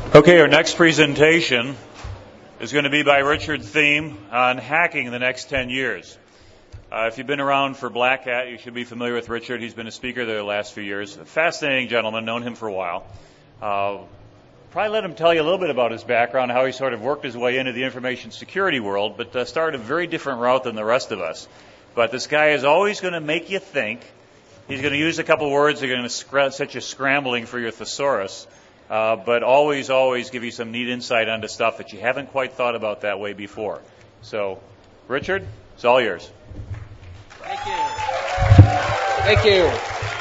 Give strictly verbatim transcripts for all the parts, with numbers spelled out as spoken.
Okay, our next presentation is going to be by Richard Thiem on hacking in the next ten years. Uh, if you've been around for Black Hat, you should be familiar with Richard. He's been a speaker there the last few years. A fascinating gentleman, known him for a while. Uh, probably let him tell you a little bit about his background, how he sort of worked his way into the information security world, but uh, started a very different route than the rest of us. But this guy is always going to make you think. He's going to use a couple words that are going to scr- set you scrambling for your thesaurus. Uh, but always, always give you some neat insight onto stuff that you haven't quite thought about that way before. So, Richard, it's all yours. Thank you. Thank you.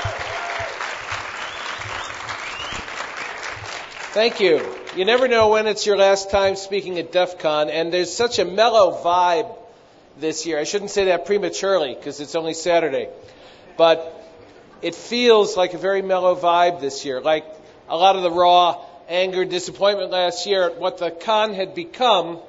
Thank you. You never know when it's your last time speaking at DEF CON, and there's such a mellow vibe this year. I shouldn't say that prematurely because it's only Saturday. But it feels like a very mellow vibe this year, like a lot of the raw anger and disappointment last year at what the con had become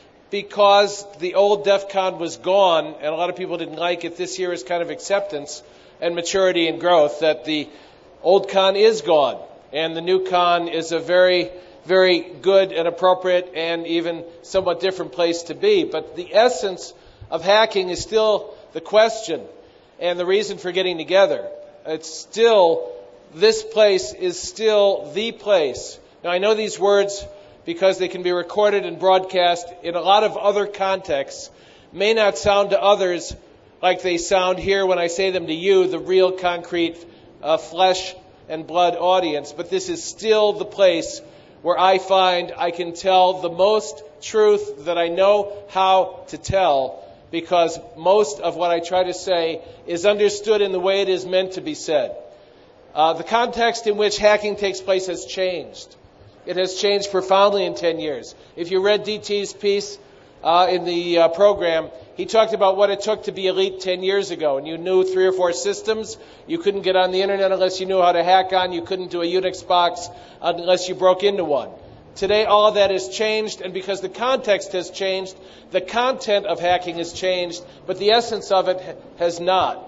because the old DEF CON was gone and a lot of people didn't like it. This year is kind of acceptance and maturity and growth that the old con is gone and the new con is a very, very good and appropriate and even somewhat different place to be. But the essence of hacking is still the question and the reason for getting together. It's still This place is still the place. Now, I know these words because they can be recorded and broadcast in a lot of other contexts, may not sound to others like they sound here when I say them to you, the real concrete uh, flesh and blood audience. But this is still the place where I find I can tell the most truth that I know how to tell, because most of what I try to say is understood in the way it is meant to be said. Uh, the context in which hacking takes place has changed. It has changed profoundly in ten years. If you read D T's piece uh, in the uh, program, he talked about what it took to be elite ten years ago. And you knew three or four systems. You couldn't get on the internet unless you knew how to hack on. You couldn't do a Unix box unless you broke into one. Today, all of that has changed. And because the context has changed, the content of hacking has changed, but the essence of it has not.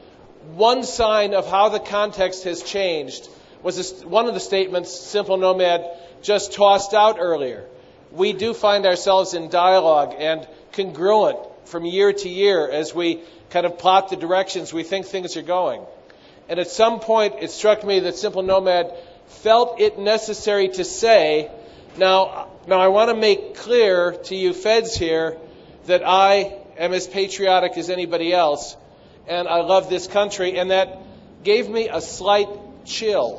One sign of how the context has changed was this, one of the statements Simple Nomad just tossed out earlier. We do find ourselves in dialogue and congruent from year to year as we kind of plot the directions we think things are going. And at some point, it struck me that Simple Nomad felt it necessary to say, now, now I want to make clear to you feds here that I am as patriotic as anybody else, and I love this country, and that gave me a slight chill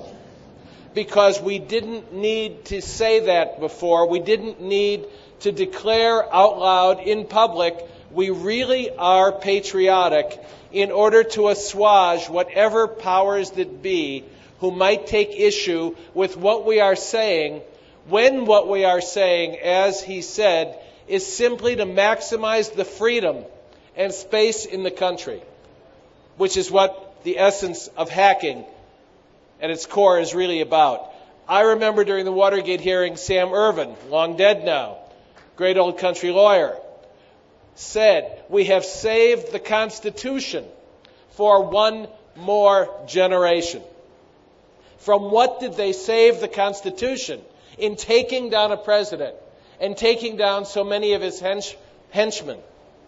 because we didn't need to say that before. We didn't need to declare out loud in public we really are patriotic in order to assuage whatever powers that be who might take issue with what we are saying, when what we are saying, as he said, is simply to maximize the freedom and space in the country, which is what the essence of hacking at its core is really about. I remember during the Watergate hearing, Sam Ervin, long dead now, great old country lawyer, said, we have saved the Constitution for one more generation. From what did they save the Constitution? In taking down a president and taking down so many of his hench- henchmen.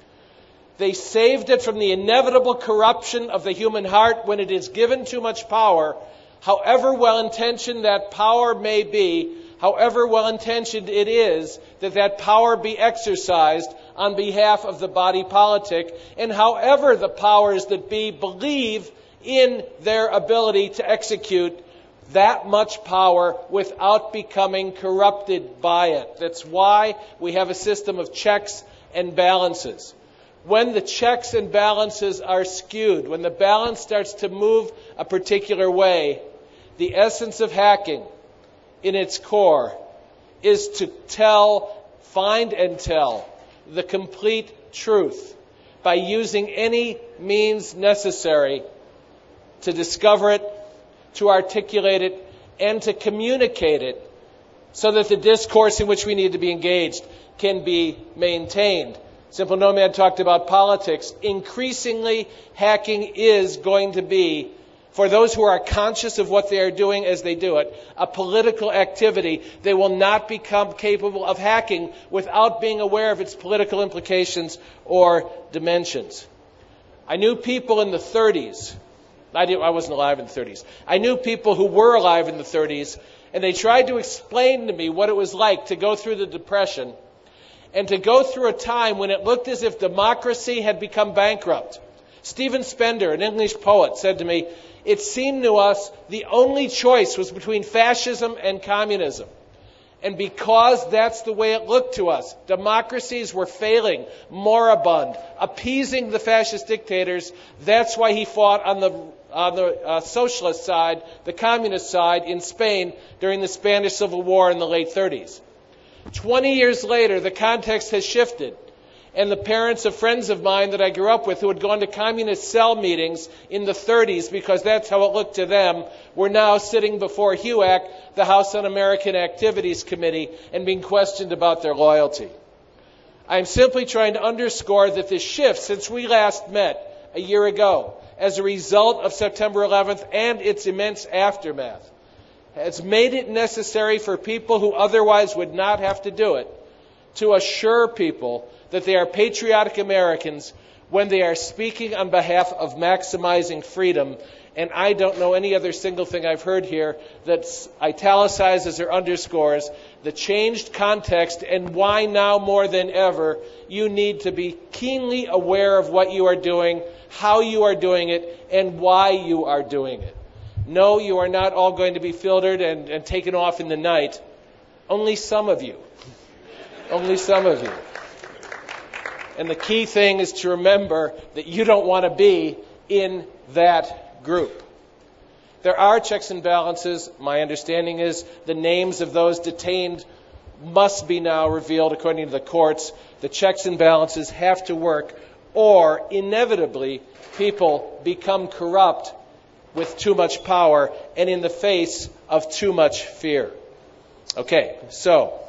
They saved it from the inevitable corruption of the human heart when it is given too much power, however well-intentioned that power may be, however well-intentioned it is that that power be exercised on behalf of the body politic, and however the powers that be believe in their ability to execute that much power without becoming corrupted by it. That's why we have a system of checks and balances. When the checks and balances are skewed, when the balance starts to move a particular way, the essence of hacking in its core is to tell, find and tell the complete truth by using any means necessary to discover it, to articulate it, and to communicate it so that the discourse in which we need to be engaged can be maintained. Simple Nomad talked about politics. Increasingly, hacking is going to be for those who are conscious of what they are doing as they do it, a political activity, they will not become capable of hacking without being aware of its political implications or dimensions. I knew people in the thirties. I, didn't, I wasn't alive in the thirties. I knew people who were alive in the thirties, and they tried to explain to me what it was like to go through the Depression and to go through a time when it looked as if democracy had become bankrupt. Stephen Spender, an English poet, said to me, "It seemed to us the only choice was between fascism and communism." And because that's the way it looked to us, democracies were failing, moribund, appeasing the fascist dictators. That's why he fought on the on the uh, socialist side, the communist side in Spain during the Spanish Civil War in the late thirties. Twenty years later, the context has shifted. And the parents of friends of mine that I grew up with who had gone to communist cell meetings in the thirties because that's how it looked to them, were now sitting before H U A C, the House Un-American Activities Committee, and being questioned about their loyalty. I'm simply trying to underscore that this shift since we last met a year ago as a result of September eleventh and its immense aftermath has made it necessary for people who otherwise would not have to do it to assure people that they are patriotic Americans when they are speaking on behalf of maximizing freedom. And I don't know any other single thing I've heard here that italicizes or underscores the changed context and why now more than ever you need to be keenly aware of what you are doing, how you are doing it, and why you are doing it. No, you are not all going to be filtered and, and taken off in the night. Only some of you. Only some of you. And the key thing is to remember that you don't want to be in that group. There are checks and balances. My understanding is the names of those detained must be now revealed according to the courts. The checks and balances have to work, or inevitably people become corrupt with too much power and in the face of too much fear. Okay, so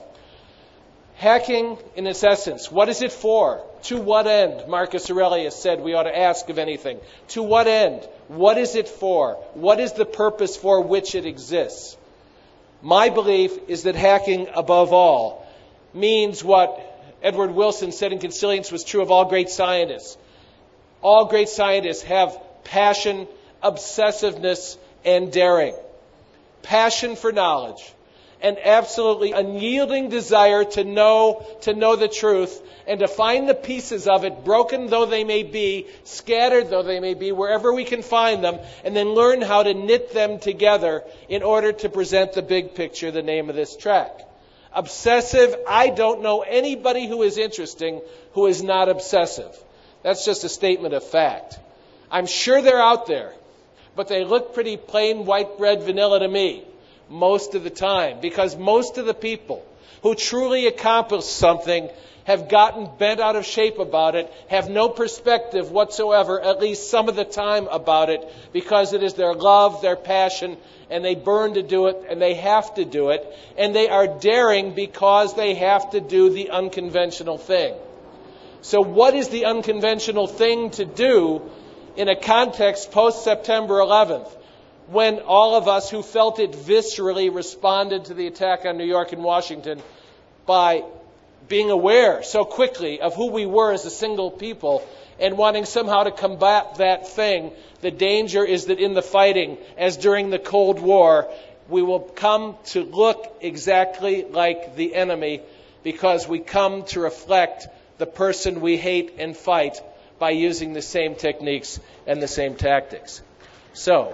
hacking in its essence, what is it for? To what end? Marcus Aurelius said we ought to ask of anything. To what end? What is it for? What is the purpose for which it exists? My belief is that hacking, above all, means what Edward Wilson said in Consilience was true of all great scientists. All great scientists have passion, obsessiveness, and daring. Passion for knowledge. An absolutely unyielding desire to know, to know the truth, and to find the pieces of it, broken though they may be, scattered though they may be, wherever we can find them, and then learn how to knit them together in order to present the big picture, the name of this track. Obsessive, I don't know anybody who is interesting who is not obsessive. That's just a statement of fact. I'm sure they're out there, but they look pretty plain white bread vanilla to me most of the time, because most of the people who truly accomplish something have gotten bent out of shape about it, have no perspective whatsoever, at least some of the time about it, because it is their love, their passion, and they burn to do it, and they have to do it, and they are daring because they have to do the unconventional thing. So what is the unconventional thing to do in a context post-September eleventh? When all of us who felt it viscerally responded to the attack on New York and Washington by being aware so quickly of who we were as a single people and wanting somehow to combat that thing. The danger is that in the fighting, as during the Cold War, we will come to look exactly like the enemy because we come to reflect the person we hate and fight by using the same techniques and the same tactics. So,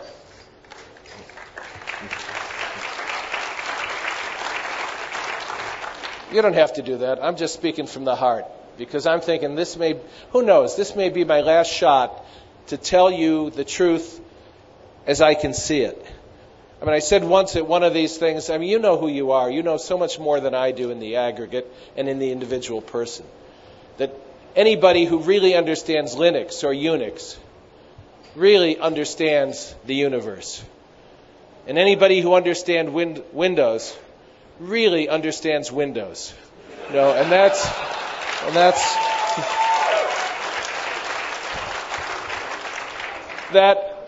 you don't have to do that. I'm just speaking from the heart because I'm thinking this may, who knows, this may be my last shot to tell you the truth as I can see it. I mean, I said once at one of these things, I mean, you know who you are. You know so much more than I do in the aggregate and in the individual person. That anybody who really understands Linux or Unix really understands the universe. And anybody who understands win- Windows really understands Windows. You know, and that's and that's that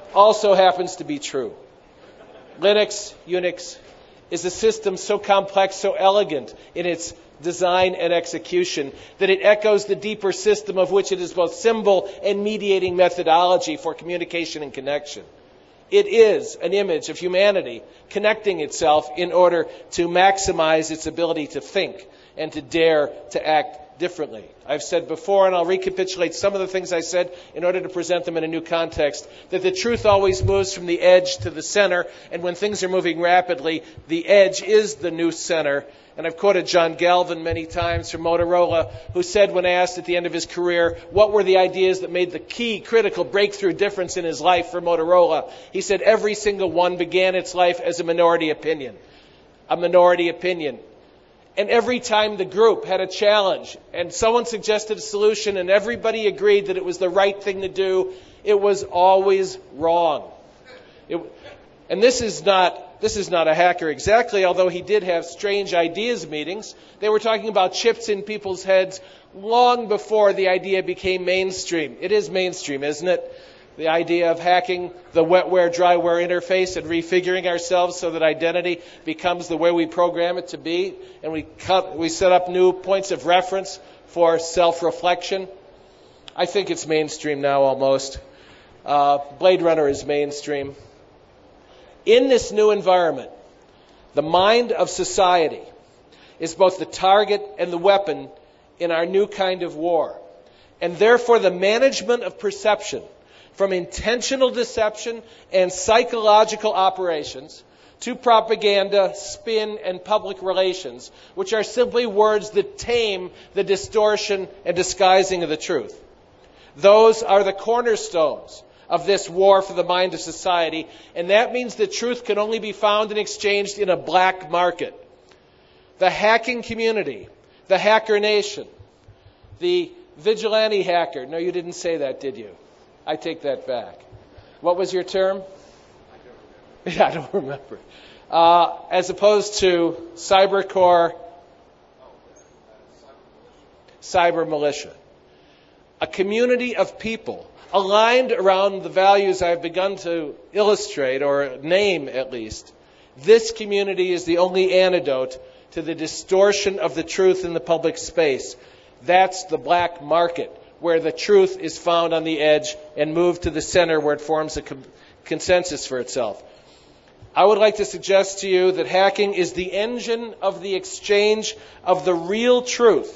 also happens to be true. Linux, Unix, is a system so complex, so elegant in its design and execution that it echoes the deeper system of which it is both symbol and mediating methodology for communication and connection. It is an image of humanity connecting itself in order to maximize its ability to think and to dare to act differently. I've said before, and I'll recapitulate some of the things I said in order to present them in a new context, that the truth always moves from the edge to the center, and when things are moving rapidly, the edge is the new center. And I've quoted John Galvin many times from Motorola, who said when asked at the end of his career what were the ideas that made the key, critical, breakthrough difference in his life for Motorola, he said every single one began its life as a minority opinion. A minority opinion. And every time the group had a challenge and someone suggested a solution and everybody agreed that it was the right thing to do, it was always wrong. It, and this is not this is not a hacker exactly, although he did have strange ideas meetings. They were talking about chips in people's heads long before the idea became mainstream. It is mainstream, isn't it? The idea of hacking the wetware, dryware interface and refiguring ourselves so that identity becomes the way we program it to be. And we cut, we set up new points of reference for self-reflection. I think it's mainstream now almost. Uh, Blade Runner is mainstream. In this new environment, the mind of society is both the target and the weapon in our new kind of war. And therefore the management of perception, from intentional deception and psychological operations to propaganda, spin, and public relations, which are simply words that tame the distortion and disguising of the truth. Those are the cornerstones of this war for the mind of society, and that means the truth can only be found and exchanged in a black market. The hacking community, the hacker nation, the vigilante hacker. No, you didn't say that, did you? I take that back. What was your term? I don't remember. Yeah, I don't remember. Uh, as opposed to cybercore, cyber militia. A community of people aligned around the values I've begun to illustrate, or name at least. This community is the only antidote to the distortion of the truth in the public space. That's the black market, where the truth is found on the edge and moved to the center where it forms a com- consensus for itself. I would like to suggest to you that hacking is the engine of the exchange of the real truth.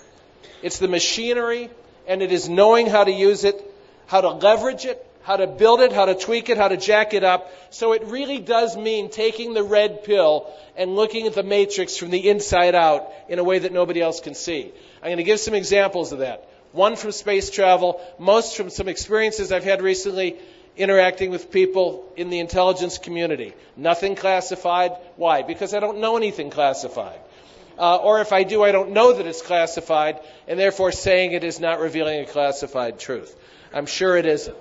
It's the machinery, and it is knowing how to use it, how to leverage it, how to build it, how to tweak it, how to jack it up. So it really does mean taking the red pill and looking at the matrix from the inside out in a way that nobody else can see. I'm going to give some examples of that. One from space travel, most from some experiences I've had recently interacting with people in the intelligence community. Nothing classified. Why? Because I don't know anything classified. Uh, or if I do, I don't know that it's classified, and therefore saying it is not revealing a classified truth. I'm sure it isn't.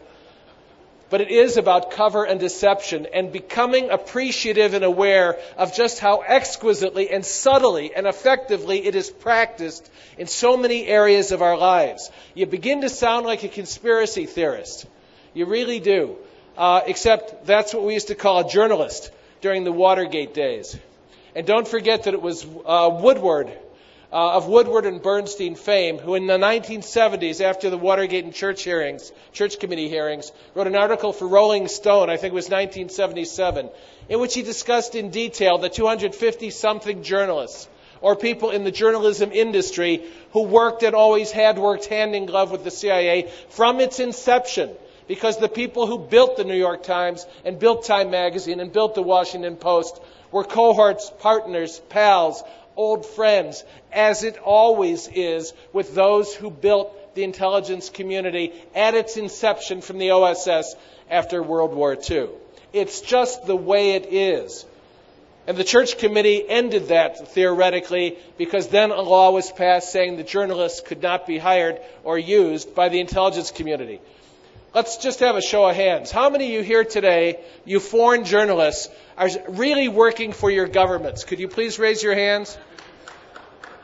But it is about cover and deception and becoming appreciative and aware of just how exquisitely and subtly and effectively it is practiced in so many areas of our lives. You begin to sound like a conspiracy theorist. You really do. Uh, except that's what we used to call a journalist during the Watergate days. And don't forget that it was uh, Woodward, uh, of Woodward and Bernstein fame, who in the nineteen seventies, after the Watergate and church hearings, church committee hearings, wrote an article for Rolling Stone, I think it was nineteen seventy-seven, in which he discussed in detail the two hundred fifty something journalists, or people in the journalism industry, who worked and always had worked hand in glove with the C I A from its inception. Because the people who built the New York Times and built Time Magazine and built the Washington Post were cohorts, partners, pals, old friends, as it always is with those who built the intelligence community at its inception from the O S S after World War Two. It's just the way it is. And the church committee ended that theoretically because then a law was passed saying that journalists could not be hired or used by the intelligence community. Let's just have a show of hands. How many of you here today, you foreign journalists, are really working for your governments? Could you please raise your hands?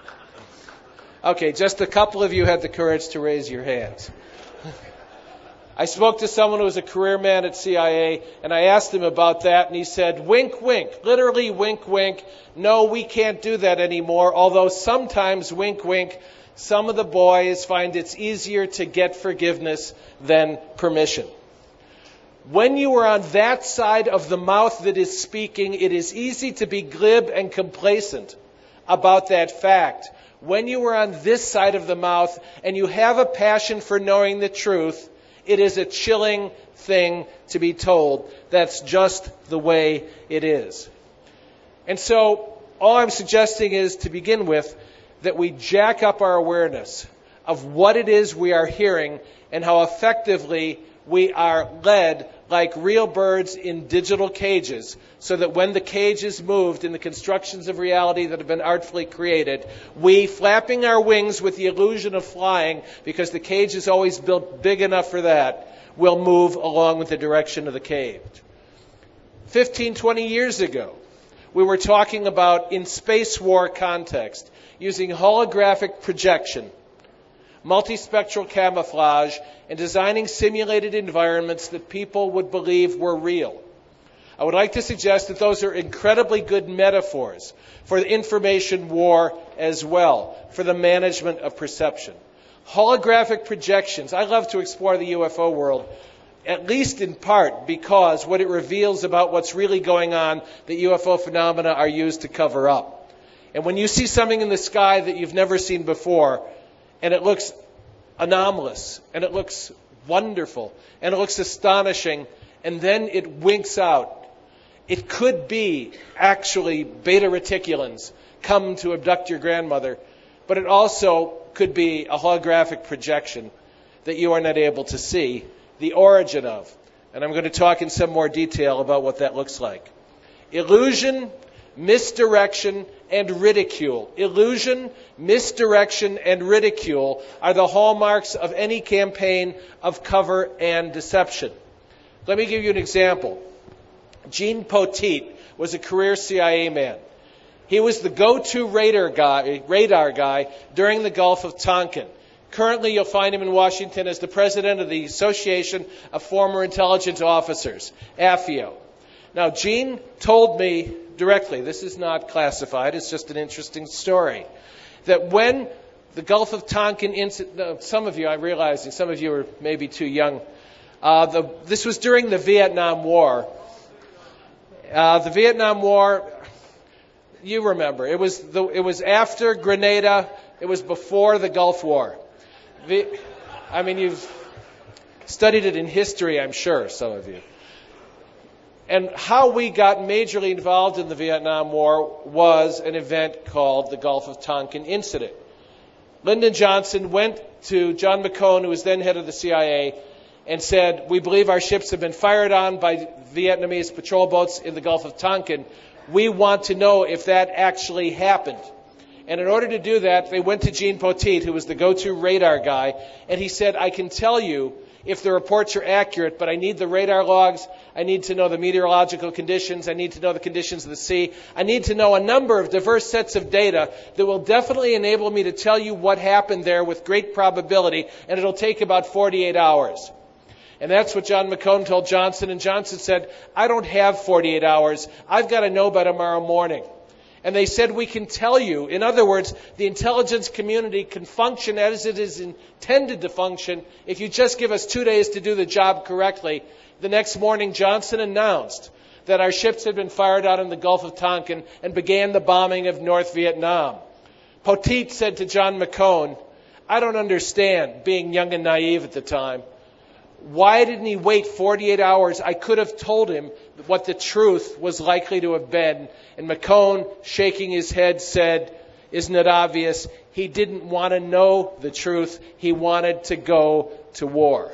Okay, just a couple of you had the courage to raise your hands. I spoke to someone who was a career man at C I A, and I asked him about that, and he said, wink, wink, literally wink, wink. No, we can't do that anymore, although sometimes, wink, wink, some of the boys find it's easier to get forgiveness than permission. When you are on that side of the mouth that is speaking, it is easy to be glib and complacent about that fact. When you are on this side of the mouth and you have a passion for knowing the truth, it is a chilling thing to be told. That's just the way it is. And so, all I'm suggesting is, to begin with, that we jack up our awareness of what it is we are hearing and how effectively we are led like real birds in digital cages, so that when the cage is moved in the constructions of reality that have been artfully created, we, flapping our wings with the illusion of flying, because the cage is always built big enough for that, will move along with the direction of the cage. Fifteen, twenty years ago, we were talking about, in space war context, using holographic projection, multispectral camouflage, and designing simulated environments that people would believe were real. I would like to suggest that those are incredibly good metaphors for the information war as well, for the management of perception. Holographic projections. I love to explore the U F O world, at least in part because what it reveals about what's really going on, that U F O phenomena are used to cover up. And when you see something in the sky that you've never seen before, and it looks anomalous, and it looks wonderful, and it looks astonishing, and then it winks out, it could be actually beta reticulans come to abduct your grandmother, but it also could be a holographic projection that you are not able to see the origin of. And I'm going to talk in some more detail about what that looks like. Illusion, misdirection, and ridicule. Illusion, misdirection, and ridicule are the hallmarks of any campaign of cover and deception. Let me give you an example. Gene Poteet was a career C I A man. He was the go-to radar guy, radar guy during the Gulf of Tonkin. Currently, you'll find him in Washington as the president of the Association of Former Intelligence Officers, A F I O. Now, Gene told me directly, this is not classified, it's just an interesting story, that when the Gulf of Tonkin incident, some of you, I'm realizing, some of you are maybe too young, uh, the, this was during the Vietnam War. Uh, the Vietnam War, you remember, it was the, it was after Grenada, it was before the Gulf War. The, I mean, you've studied it in history, I'm sure, some of you. And how we got majorly involved in the Vietnam War was an event called the Gulf of Tonkin Incident. Lyndon Johnson went to John McCone, who was then head of the C I A, and said, we believe our ships have been fired on by Vietnamese patrol boats in the Gulf of Tonkin. We want to know if that actually happened. And in order to do that, they went to Gene Poteet, who was the go-to radar guy, and he said, I can tell you if the reports are accurate, but I need the radar logs, I need to know the meteorological conditions, I need to know the conditions of the sea, I need to know a number of diverse sets of data that will definitely enable me to tell you what happened there with great probability, and it'll take about forty-eight hours. And that's what John McCone told Johnson, and Johnson said, I don't have forty-eight hours, I've got to know by tomorrow morning. And they said, we can tell you. In other words, the intelligence community can function as it is intended to function if you just give us two days to do the job correctly. The next morning, Johnson announced that our ships had been fired out in the Gulf of Tonkin and began the bombing of North Vietnam. Poteet said to John McCone, I don't understand, being young and naive at the time. Why didn't he wait forty-eight hours? I could have told him what the truth was likely to have been. And McCone, shaking his head, said, isn't it obvious? He didn't want to know the truth. He wanted to go to war.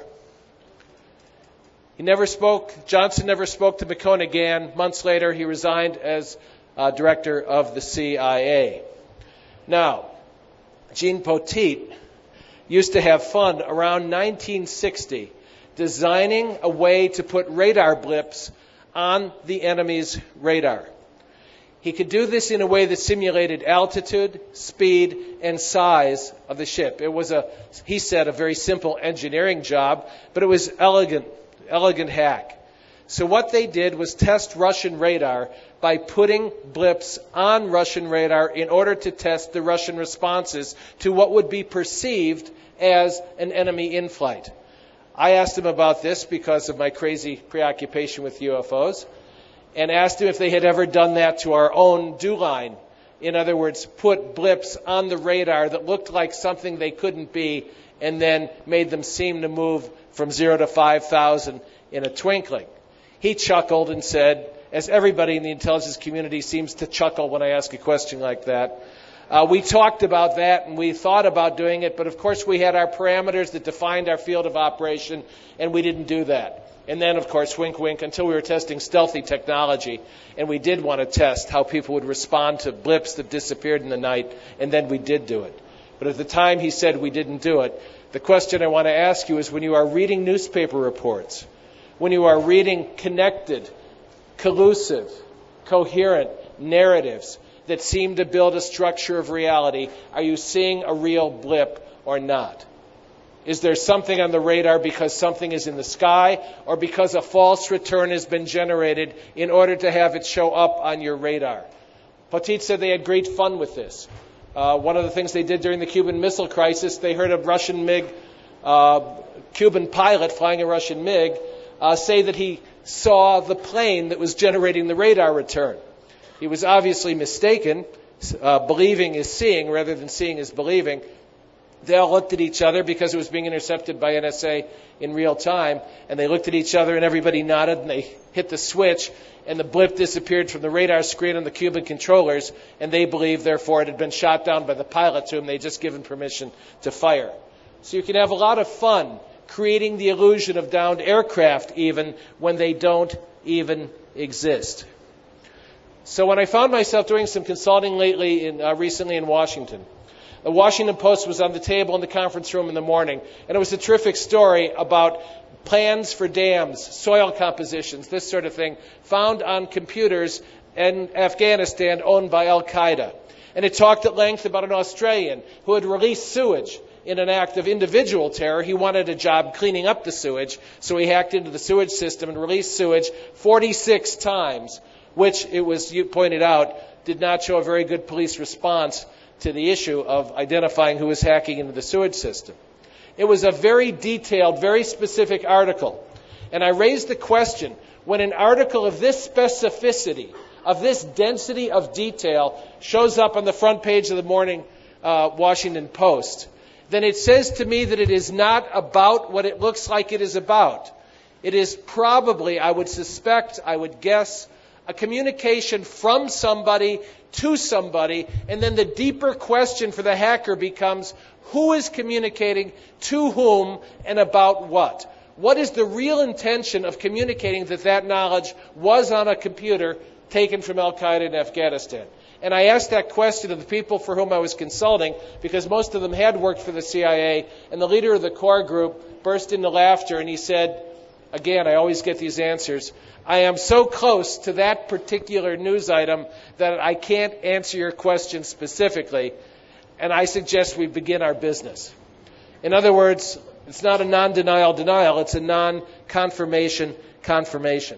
He never spoke, Johnson never spoke to McCone again. Months later, he resigned as uh, director of the C I A. Now, Gene Poteet used to have fun around nineteen sixty designing a way to put radar blips on the enemy's radar. He could do this in a way that simulated altitude, speed, and size of the ship. It was a, he said, a very simple engineering job, but it was elegant, elegant hack. So what they did was test Russian radar by putting blips on Russian radar in order to test the Russian responses to what would be perceived as an enemy in-flight. I asked him about this because of my crazy preoccupation with U F Os, and asked him if they had ever done that to our own dew line. In other words, put blips on the radar that looked like something they couldn't be, and then made them seem to move from zero to five thousand in a twinkling. He chuckled and said, as everybody in the intelligence community seems to chuckle when I ask a question like that, uh, we talked about that and we thought about doing it, but of course we had our parameters that defined our field of operation, and we didn't do that. And then, of course, wink, wink, until we were testing stealthy technology, and we did want to test how people would respond to blips that disappeared in the night, and then we did do it. But at the time he said we didn't do it, the question I want to ask you is, when you are reading newspaper reports, when you are reading connected, collusive, coherent narratives that seem to build a structure of reality, are you seeing a real blip or not? Is there something on the radar because something is in the sky, or because a false return has been generated in order to have it show up on your radar? Poteet said they had great fun with this. Uh, one of the things they did during the Cuban Missile Crisis, they heard a Russian MiG, uh, Cuban pilot flying a Russian MiG, uh, say that he saw the plane that was generating the radar return. He was obviously mistaken. Uh, believing is seeing rather than seeing is believing. They all looked at each other because it was being intercepted by N S A in real time, and they looked at each other and everybody nodded and they hit the switch, and the blip disappeared from the radar screen on the Cuban controllers, and they believed, therefore, it had been shot down by the pilot to whom they had just given permission to fire. So you can have a lot of fun creating the illusion of downed aircraft even when they don't even exist. So when I found myself doing some consulting lately, in, uh, recently in Washington, the Washington Post was on the table in the conference room in the morning, and it was a terrific story about plans for dams, soil compositions, this sort of thing, found on computers in Afghanistan owned by Al-Qaeda. And it talked at length about an Australian who had released sewage in an act of individual terror. He wanted a job cleaning up the sewage, so he hacked into the sewage system and released sewage forty-six times, which, it was pointed out, did not show a very good police response to the issue of identifying who was hacking into the sewage system. It was a very detailed, very specific article. And I raised the question, when an article of this specificity, of this density of detail, shows up on the front page of the morning uh, Washington Post, then it says to me that it is not about what it looks like it is about. It is probably, I would suspect, I would guess, a communication from somebody to somebody, and then the deeper question for the hacker becomes, who is communicating to whom and about what? What is the real intention of communicating that that knowledge was on a computer taken from Al-Qaeda in Afghanistan? And I asked that question of the people for whom I was consulting, because most of them had worked for the C I A, and the leader of the core group burst into laughter, and he said, again, I always get these answers, I am so close to that particular news item that I can't answer your question specifically, and I suggest we begin our business. In other words, it's not a non-denial denial, it's a non-confirmation confirmation.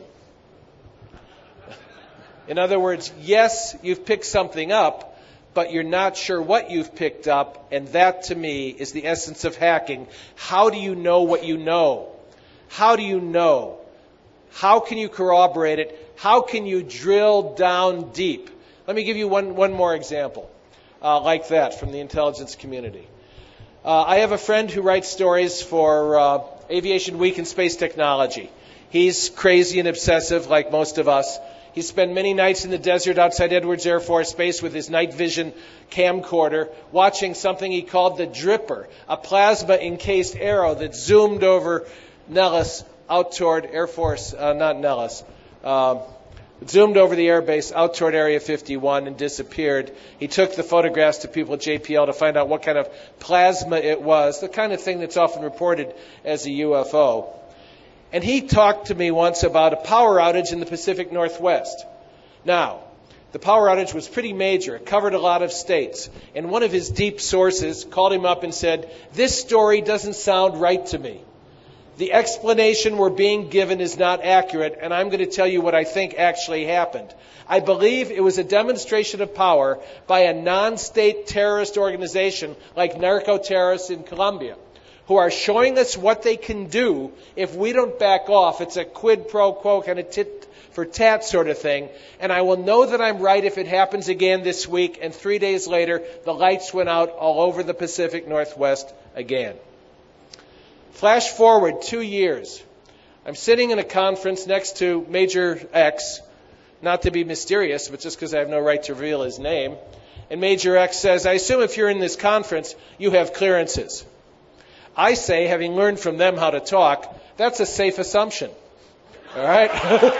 In other words, yes, you've picked something up, but you're not sure what you've picked up, and that to me is the essence of hacking. How do you know what you know? How do you know? How can you corroborate it? How can you drill down deep? Let me give you one, one more example uh, like that from the intelligence community. Uh, I have a friend who writes stories for uh, Aviation Week and Space Technology. He's crazy and obsessive like most of us. He spent many nights in the desert outside Edwards Air Force Base with his night vision camcorder watching something he called the Dripper, a plasma-encased arrow that zoomed over Nellis out toward Air Force, uh, not Nellis, uh, zoomed over the airbase out toward Area fifty-one and disappeared. He took the photographs to people at J P L to find out what kind of plasma it was, the kind of thing that's often reported as a U F O. And he talked to me once about a power outage in the Pacific Northwest. Now, The power outage was pretty major. It covered a lot of states. And one of his deep sources called him up and said, "This story doesn't sound right to me. The explanation we're being given is not accurate, and I'm going to tell you what I think actually happened. I believe it was a demonstration of power by a non-state terrorist organization like narco-terrorists in Colombia, who are showing us what they can do if we don't back off. It's a quid pro quo kind of tit for tat sort of thing, and I will know that I'm right if it happens again this week." And three days later, the lights went out all over the Pacific Northwest again. Flash forward two years. I'm sitting in a conference next to Major X, not to be mysterious, but just because I have no right to reveal his name. And Major X says, "I assume if you're in this conference, you have clearances." I say, having learned from them how to talk, that's a safe assumption. All right?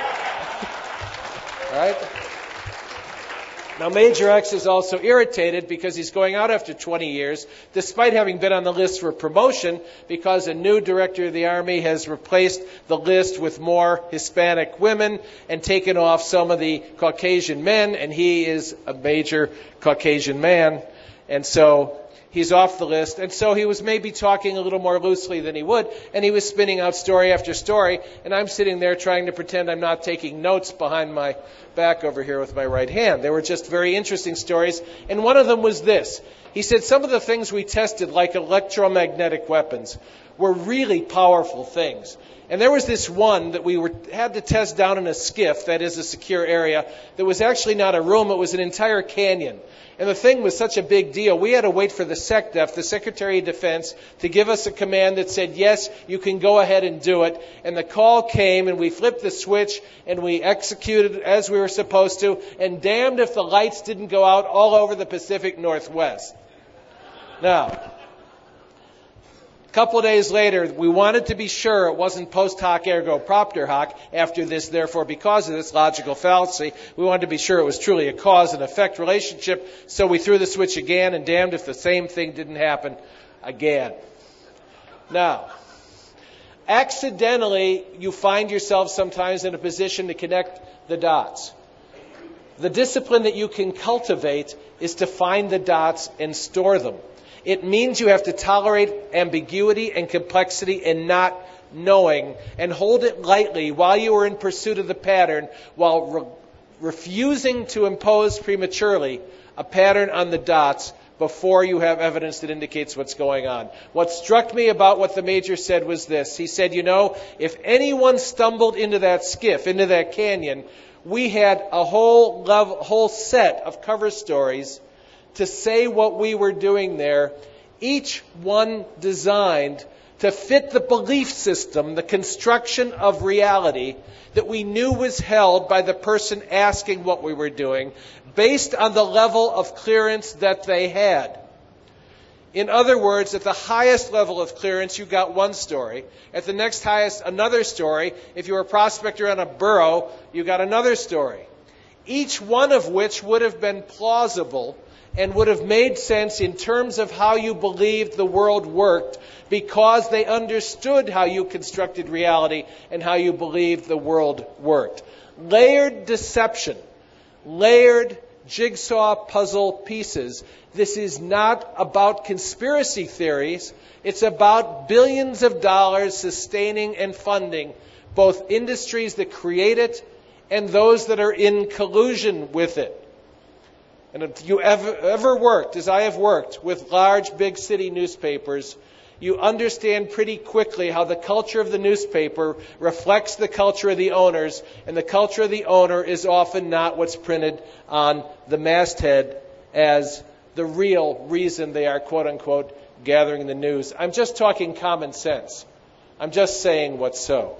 All right? Now, Major X is also irritated because he's going out after twenty years, despite having been on the list for promotion, because a new director of the Army has replaced the list with more Hispanic women and taken off some of the Caucasian men, and he is a major Caucasian man, and so he's off the list. And so he was maybe talking a little more loosely than he would, and he was spinning out story after story, and I'm sitting there trying to pretend I'm not taking notes behind my back over here with my right hand. They were just very interesting stories, and one of them was this. He said some of the things we tested, like electromagnetic weapons, were really powerful things. And there was this one that we were had to test down in a skiff, that is a secure area, that was actually not a room, it was an entire canyon. And the thing was such a big deal, we had to wait for the SecDef, the Secretary of Defense, to give us a command that said, yes, you can go ahead and do it. And the call came, and we flipped the switch, and we executed as we were supposed to, and damned if the lights didn't go out all over the Pacific Northwest. Now, a couple of days later, we wanted to be sure it wasn't post hoc ergo propter hoc, after this, therefore, because of this logical fallacy. We wanted to be sure it was truly a cause and effect relationship, so we threw the switch again, and damned if the same thing didn't happen again. Now, accidentally, you find yourself sometimes in a position to connect the dots. The discipline that you can cultivate is to find the dots and store them. It means you have to tolerate ambiguity and complexity and not knowing, and hold it lightly while you are in pursuit of the pattern, while re- refusing to impose prematurely a pattern on the dots before you have evidence that indicates what's going on. What struck me about what the Major said was this. He said, you know, if anyone stumbled into that skiff, into that canyon, we had a whole level, whole set of cover stories to say what we were doing there, each one designed to fit the belief system, the construction of reality that we knew was held by the person asking what we were doing, based on the level of clearance that they had. In other words, at the highest level of clearance, you got one story. At the next highest, another story. If you were a prospector on a burrow, you got another story. Each one of which would have been plausible and would have made sense in terms of how you believed the world worked, because they understood how you constructed reality and how you believed the world worked. Layered deception, layered jigsaw puzzle pieces. This is not about conspiracy theories. It's about billions of dollars sustaining and funding both industries that create it and those that are in collusion with it. And if you ever, ever worked, as I have worked, with large, big city newspapers, you understand pretty quickly how the culture of the newspaper reflects the culture of the owners, and the culture of the owner is often not what's printed on the masthead as the real reason they are, quote-unquote, gathering the news. I'm just talking common sense. I'm just saying what's so.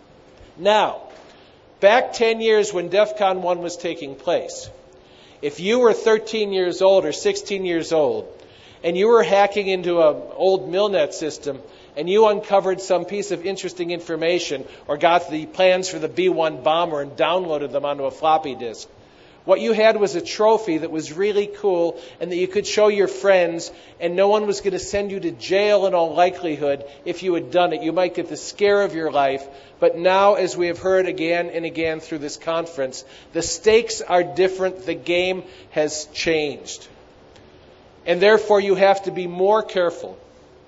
Now, back ten years when DEFCON one was taking place, if you were thirteen years old or sixteen years old, and you were hacking into an old Milnet system, and you uncovered some piece of interesting information, or got the plans for the B one bomber and downloaded them onto a floppy disk, What you had was a trophy that was really cool and that you could show your friends, and no one was going to send you to jail in all likelihood if you had done it. You might get the scare of your life. But now, as we have heard again and again through this conference, the stakes are different. The game has changed. And therefore, you have to be more careful,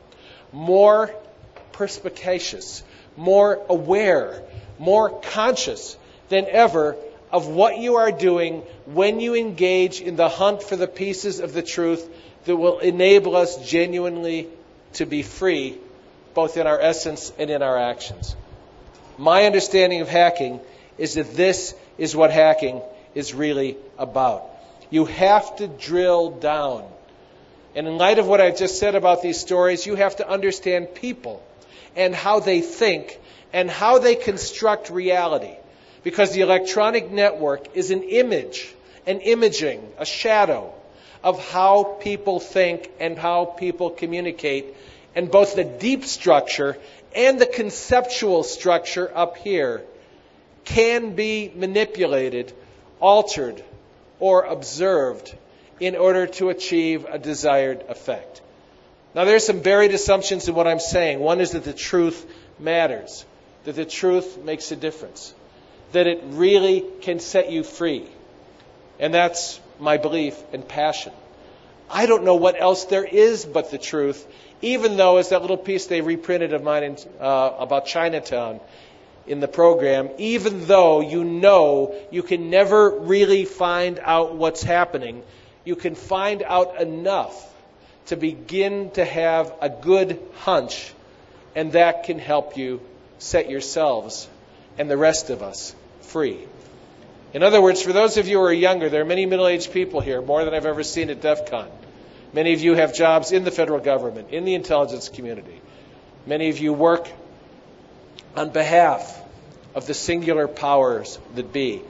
more perspicacious, more aware, more conscious than ever of what you are doing when you engage in the hunt for the pieces of the truth that will enable us genuinely to be free, both in our essence and in our actions. My understanding of hacking is that this is what hacking is really about. You have to drill down. And in light of what I've just said about these stories, you have to understand people and how they think and how they construct reality. Because the electronic network is an image, an imaging, a shadow of how people think and how people communicate. And both the deep structure and the conceptual structure up here can be manipulated, altered, or observed in order to achieve a desired effect. Now, there are some buried assumptions in what I'm saying. One is that the truth matters, that the truth makes a difference, that it really can set you free. And that's my belief and passion. I don't know what else there is but the truth, even though, as that little piece they reprinted of mine in, uh, about Chinatown in the program, even though you know you can never really find out what's happening, you can find out enough to begin to have a good hunch, and that can help you set yourselves and the rest of us free. In other words, for those of you who are younger, there are many middle-aged people here, more than I've ever seen at DEF CON. Many of you have jobs in the federal government, in the intelligence community. Many of you work on behalf of the singular powers that be.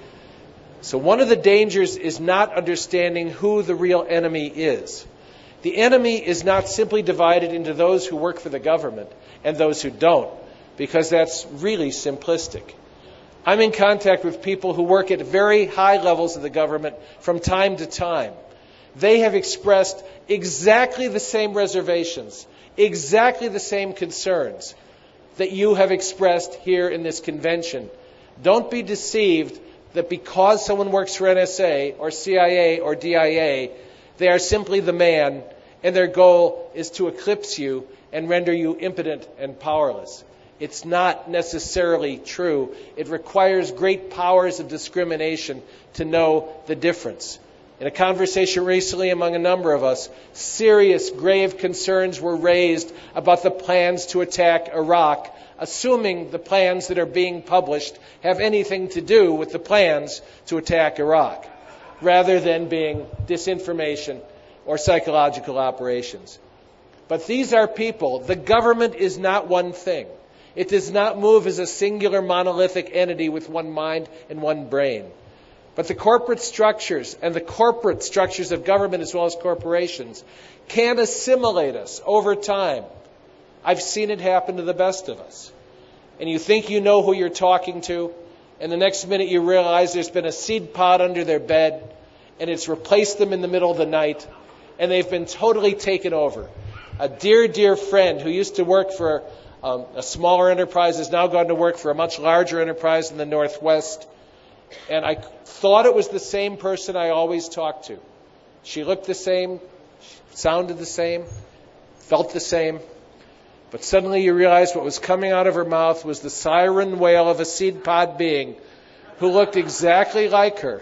So one of the dangers is not understanding who the real enemy is. The enemy is not simply divided into those who work for the government and those who don't, because that's really simplistic. I'm in contact with people who work at very high levels of the government from time to time. They have expressed exactly the same reservations, exactly the same concerns that you have expressed here in this convention. Don't be deceived that because someone works for N S A or C I A or D I A, they are simply the man, and their goal is to eclipse you and render you impotent and powerless. It's not necessarily true. It requires great powers of discrimination to know the difference. In a conversation recently among a number of us, serious, grave concerns were raised about the plans to attack Iraq, assuming the plans that are being published have anything to do with the plans to attack Iraq, rather than being disinformation or psychological operations. But these are people. The government is not one thing. It does not move as a singular monolithic entity with one mind and one brain. But the corporate structures and the corporate structures of government as well as corporations can assimilate us over time. I've seen it happen to the best of us. And you think you know who you're talking to, and the next minute you realize there's been a seed pod under their bed, and it's replaced them in the middle of the night, and they've been totally taken over. A dear, dear friend who used to work for um, a smaller enterprise has now gone to work for a much larger enterprise in the Northwest. And I thought it was the same person I always talked to. She looked the same, sounded the same, felt the same. But suddenly you realized what was coming out of her mouth was the siren wail of a seed pod being who looked exactly like her,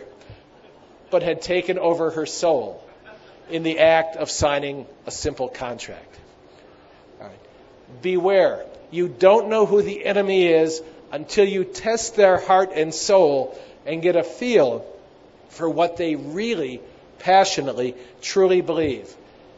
but had taken over her soul in the act of signing a simple contract. All right. Beware. You don't know who the enemy is until you test their heart and soul and get a feel for what they really, passionately, truly believe.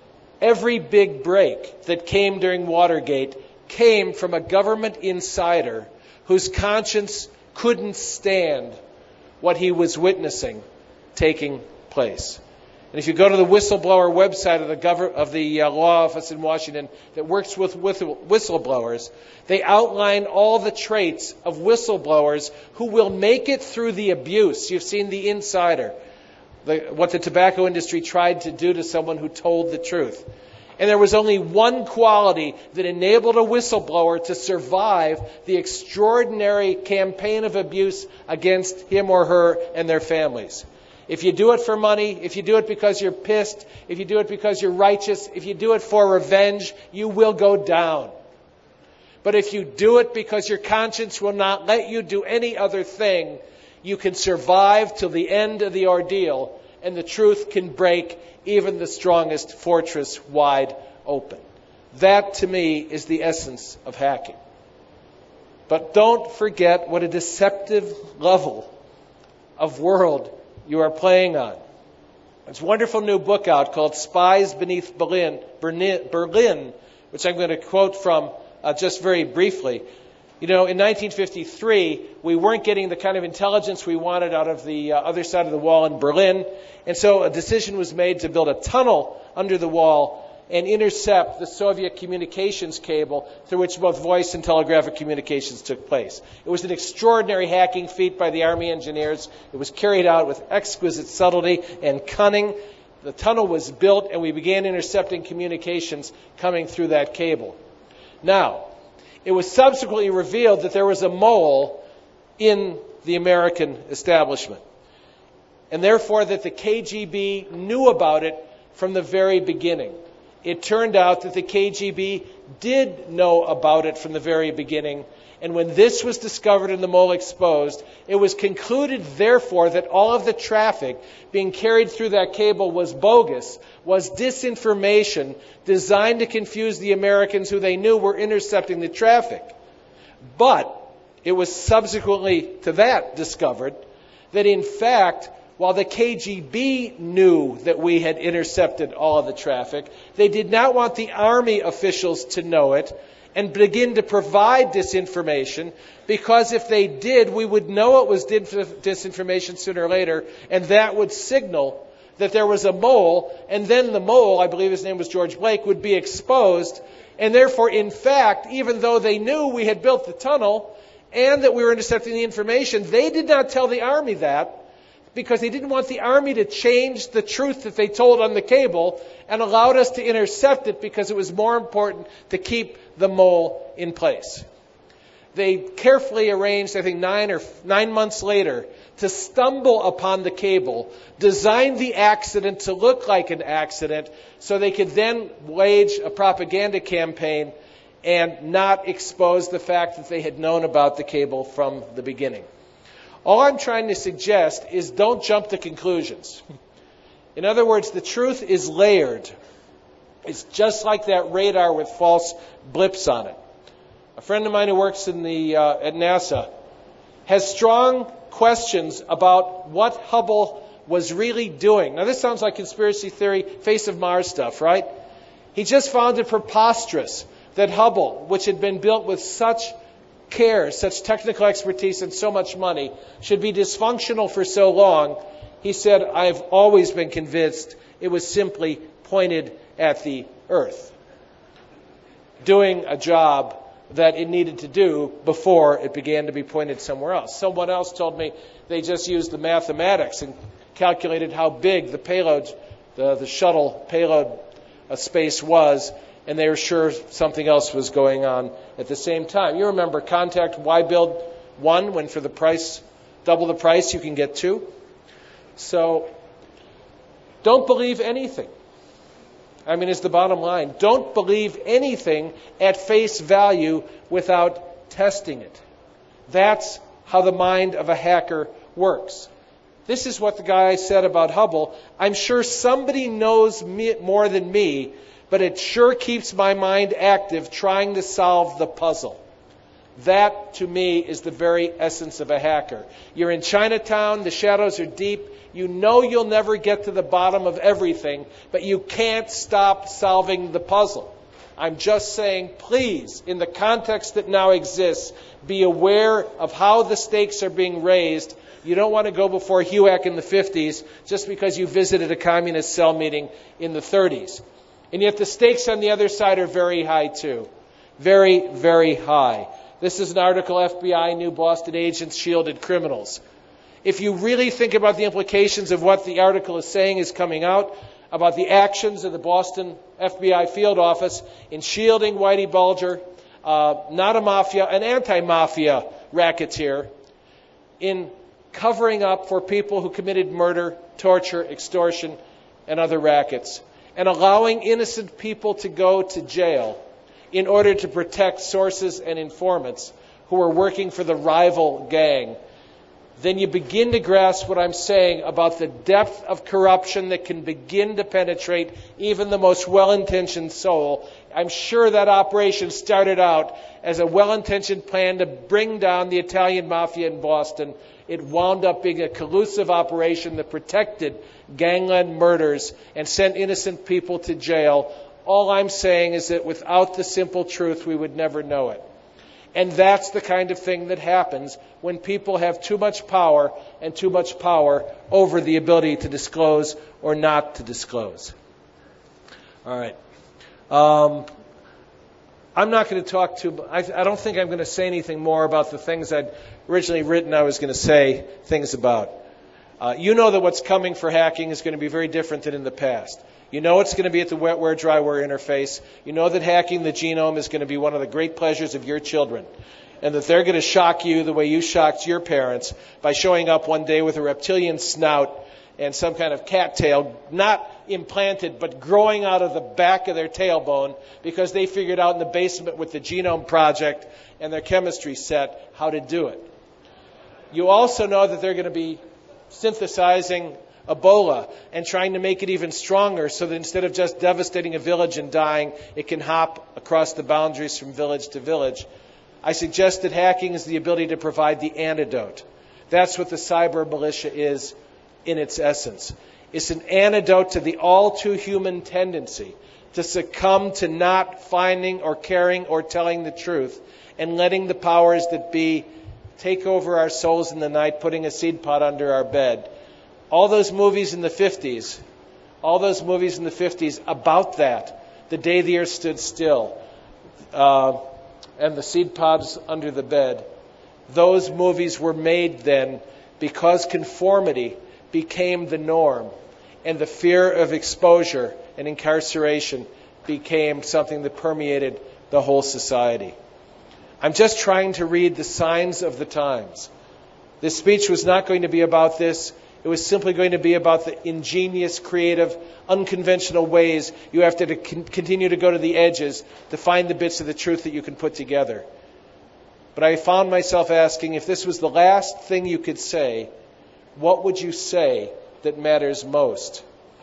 Every big break that came during Watergate came from a government insider whose conscience couldn't stand what he was witnessing taking place. And if you go to the whistleblower website of the, gov- of the uh, law office in Washington that works with whistleblowers, they outline all the traits of whistleblowers who will make it through the abuse. You've seen The Insider. the, what the tobacco industry tried to do to someone who told the truth. And there was only one quality that enabled a whistleblower to survive the extraordinary campaign of abuse against him or her and their families. If you do it for money, if you do it because you're pissed, if you do it because you're righteous, if you do it for revenge, you will go down. But if you do it because your conscience will not let you do any other thing, you can survive till the end of the ordeal, and the truth can break even the strongest fortress wide open. That, to me, is the essence of hacking. But don't forget what a deceptive level of world you are playing on. There's a wonderful new book out called Spies Beneath Berlin, Berlin, Berlin which I'm going to quote from uh, just very briefly. You know, in nineteen fifty-three, we weren't getting the kind of intelligence we wanted out of the uh, other side of the wall in Berlin. And so a decision was made to build a tunnel under the wall and intercept the Soviet communications cable through which both voice and telegraphic communications took place. It was an extraordinary hacking feat by the Army engineers. It was carried out with exquisite subtlety and cunning. The tunnel was built, and we began intercepting communications coming through that cable. Now, it was subsequently revealed that there was a mole in the American establishment, and therefore that the K G B knew about it from the very beginning. It turned out that the K G B did know about it from the very beginning, and when this was discovered and the mole exposed, it was concluded, therefore, that all of the traffic being carried through that cable was bogus, was disinformation designed to confuse the Americans who they knew were intercepting the traffic. But it was subsequently to that discovered that, in fact, while the K G B knew that we had intercepted all of the traffic, they did not want the Army officials to know it and begin to provide disinformation, because if they did, we would know it was disinformation sooner or later, and that would signal that there was a mole, and then the mole, I believe his name was George Blake, would be exposed. And therefore, in fact, even though they knew we had built the tunnel and that we were intercepting the information, they did not tell the Army that, because they didn't want the Army to change the truth that they told on the cable, and allowed us to intercept it because it was more important to keep the mole in place. They carefully arranged, I think nine or nine months later, to stumble upon the cable, designed the accident to look like an accident, so they could then wage a propaganda campaign and not expose the fact that they had known about the cable from the beginning. All I'm trying to suggest is don't jump to conclusions. In other words, the truth is layered. It's just like that radar with false blips on it. A friend of mine who works in the uh, at NASA has strong questions about what Hubble was really doing. Now, this sounds like conspiracy theory, face of Mars stuff, right? He just found it preposterous that Hubble, which had been built with such care, such technical expertise, and so much money, should be dysfunctional for so long. He said, I've always been convinced it was simply pointed at the Earth, doing a job that it needed to do before it began to be pointed somewhere else. Someone else told me they just used the mathematics and calculated how big the payload, the, the shuttle payload uh, space was, and they were sure something else was going on at the same time. You remember Contact, why build one when for the price, double the price, you can get two? So don't believe anything. I mean, it's the bottom line. Don't believe anything at face value without testing it. That's how the mind of a hacker works. This is what the guy said about Hubble. I'm sure somebody knows me more than me, but it sure keeps my mind active trying to solve the puzzle. That, to me, is the very essence of a hacker. You're in Chinatown, the shadows are deep, you know you'll never get to the bottom of everything, but you can't stop solving the puzzle. I'm just saying, please, in the context that now exists, be aware of how the stakes are being raised. You don't want to go before H U A C in the fifties just because you visited a communist cell meeting in the thirties. And yet the stakes on the other side are very high too. Very, very high. This is an article, F B I, New Boston Agents Shielded Criminals. If you really think about the implications of what the article is saying is coming out, about the actions of the Boston F B I field office in shielding Whitey Bulger, uh, not a mafia, an anti-mafia racketeer, in covering up for people who committed murder, torture, extortion, and other rackets, and allowing innocent people to go to jail in order to protect sources and informants who are working for the rival gang, then you begin to grasp what I'm saying about the depth of corruption that can begin to penetrate even the most well-intentioned soul. I'm sure that operation started out as a well-intentioned plan to bring down the Italian mafia in Boston. It wound up being a collusive operation that protected gangland murders and sent innocent people to jail. All I'm saying is that without the simple truth, we would never know it. And that's the kind of thing that happens when people have too much power and too much power over the ability to disclose or not to disclose. All right. Um, I'm not going to talk too I, I don't think I'm going to say anything more about the things I'd originally written I was going to say things about. Uh, you know that what's coming for hacking is going to be very different than in the past. You know it's going to be at the wetware dryware interface. You know that hacking the genome is going to be one of the great pleasures of your children, and that they're going to shock you the way you shocked your parents by showing up one day with a reptilian snout and some kind of cattail, not implanted, but growing out of the back of their tailbone because they figured out in the basement with the Genome Project and their chemistry set how to do it. You also know that they're going to be synthesizing Ebola and trying to make it even stronger so that instead of just devastating a village and dying, it can hop across the boundaries from village to village. I suggest that hacking is the ability to provide the antidote. That's what the cyber militia is in its essence. It's an antidote to the all-too-human tendency to succumb to not finding or caring or telling the truth and letting the powers that be take over our souls in the night, putting a seed pod under our bed. All those movies in the fifties, all those movies in the fifties about that, The Day the Earth Stood Still, uh, and the seed pods under the bed, those movies were made then because conformity became the norm, and the fear of exposure and incarceration became something that permeated the whole society. I'm just trying to read the signs of the times. This speech was not going to be about this. It was simply going to be about the ingenious, creative, unconventional ways you have to continue to go to the edges to find the bits of the truth that you can put together. But I found myself asking, if this was the last thing you could say, what would you say that matters most?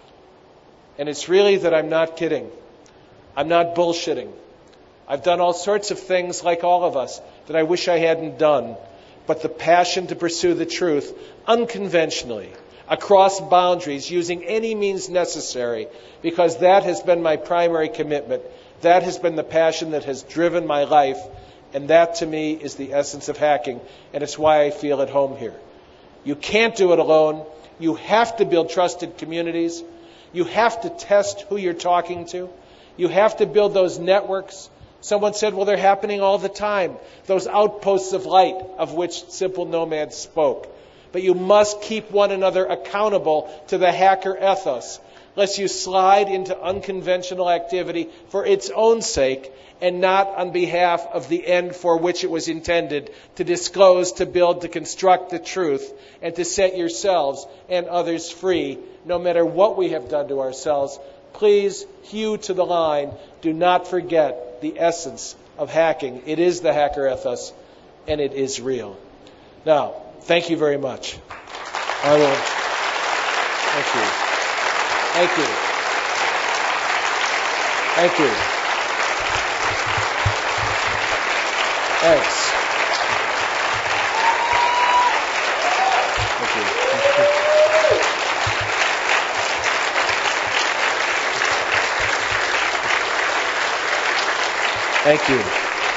And it's really that I'm not kidding. I'm not bullshitting. I've done all sorts of things, like all of us, that I wish I hadn't done. But the passion to pursue the truth unconventionally, across boundaries, using any means necessary, because that has been my primary commitment. That has been the passion that has driven my life, and that to me is the essence of hacking, and it's why I feel at home here. You can't do it alone. You have to build trusted communities. You have to test who you're talking to. You have to build those networks. Someone said, well, they're happening all the time. Those outposts of light of which Simple Nomad spoke. But you must keep one another accountable to the hacker ethos, lest you slide into unconventional activity for its own sake and not on behalf of the end for which it was intended, to disclose, to build, to construct the truth, and to set yourselves and others free, no matter what we have done to ourselves. Please hew to the line. Do not forget the essence of hacking. It is the hacker ethos, and it is real. Now, thank you very much. I will. Thank you. Thank you. Thank you. Thanks. Thank you. Thank you.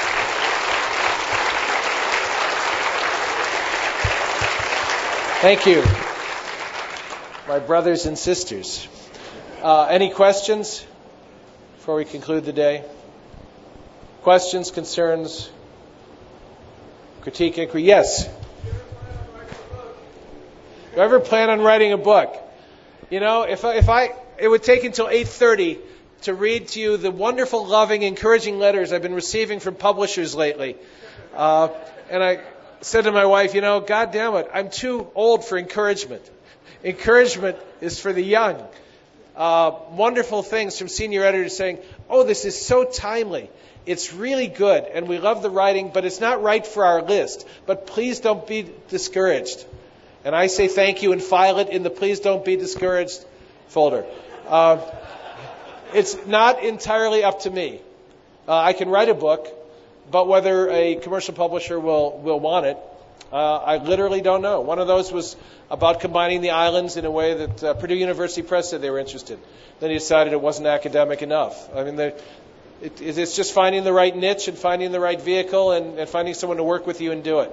Thank you, my brothers and sisters. Uh, any questions before we conclude the day? Questions, concerns, critique, inquiry? Yes. Do I ever plan on writing a book? You know, if I, if I, it would take until eight thirty to read to you the wonderful, loving, encouraging letters I've been receiving from publishers lately. Uh, and I said to my wife, you know, God damn it, I'm too old for encouragement. Encouragement is for the young. Uh, wonderful things from senior editors saying, oh, this is so timely. It's really good, and we love the writing, but it's not right for our list. But please don't be discouraged. And I say thank you and file it in the please don't be discouraged folder. Uh, it's not entirely up to me. Uh, I can write a book, but whether a commercial publisher will, will want it, uh, I literally don't know. One of those was about combining the islands in a way that uh, Purdue University Press said they were interested. Then he decided it wasn't academic enough. I mean, it, it's just finding the right niche and finding the right vehicle and, and finding someone to work with you and do it.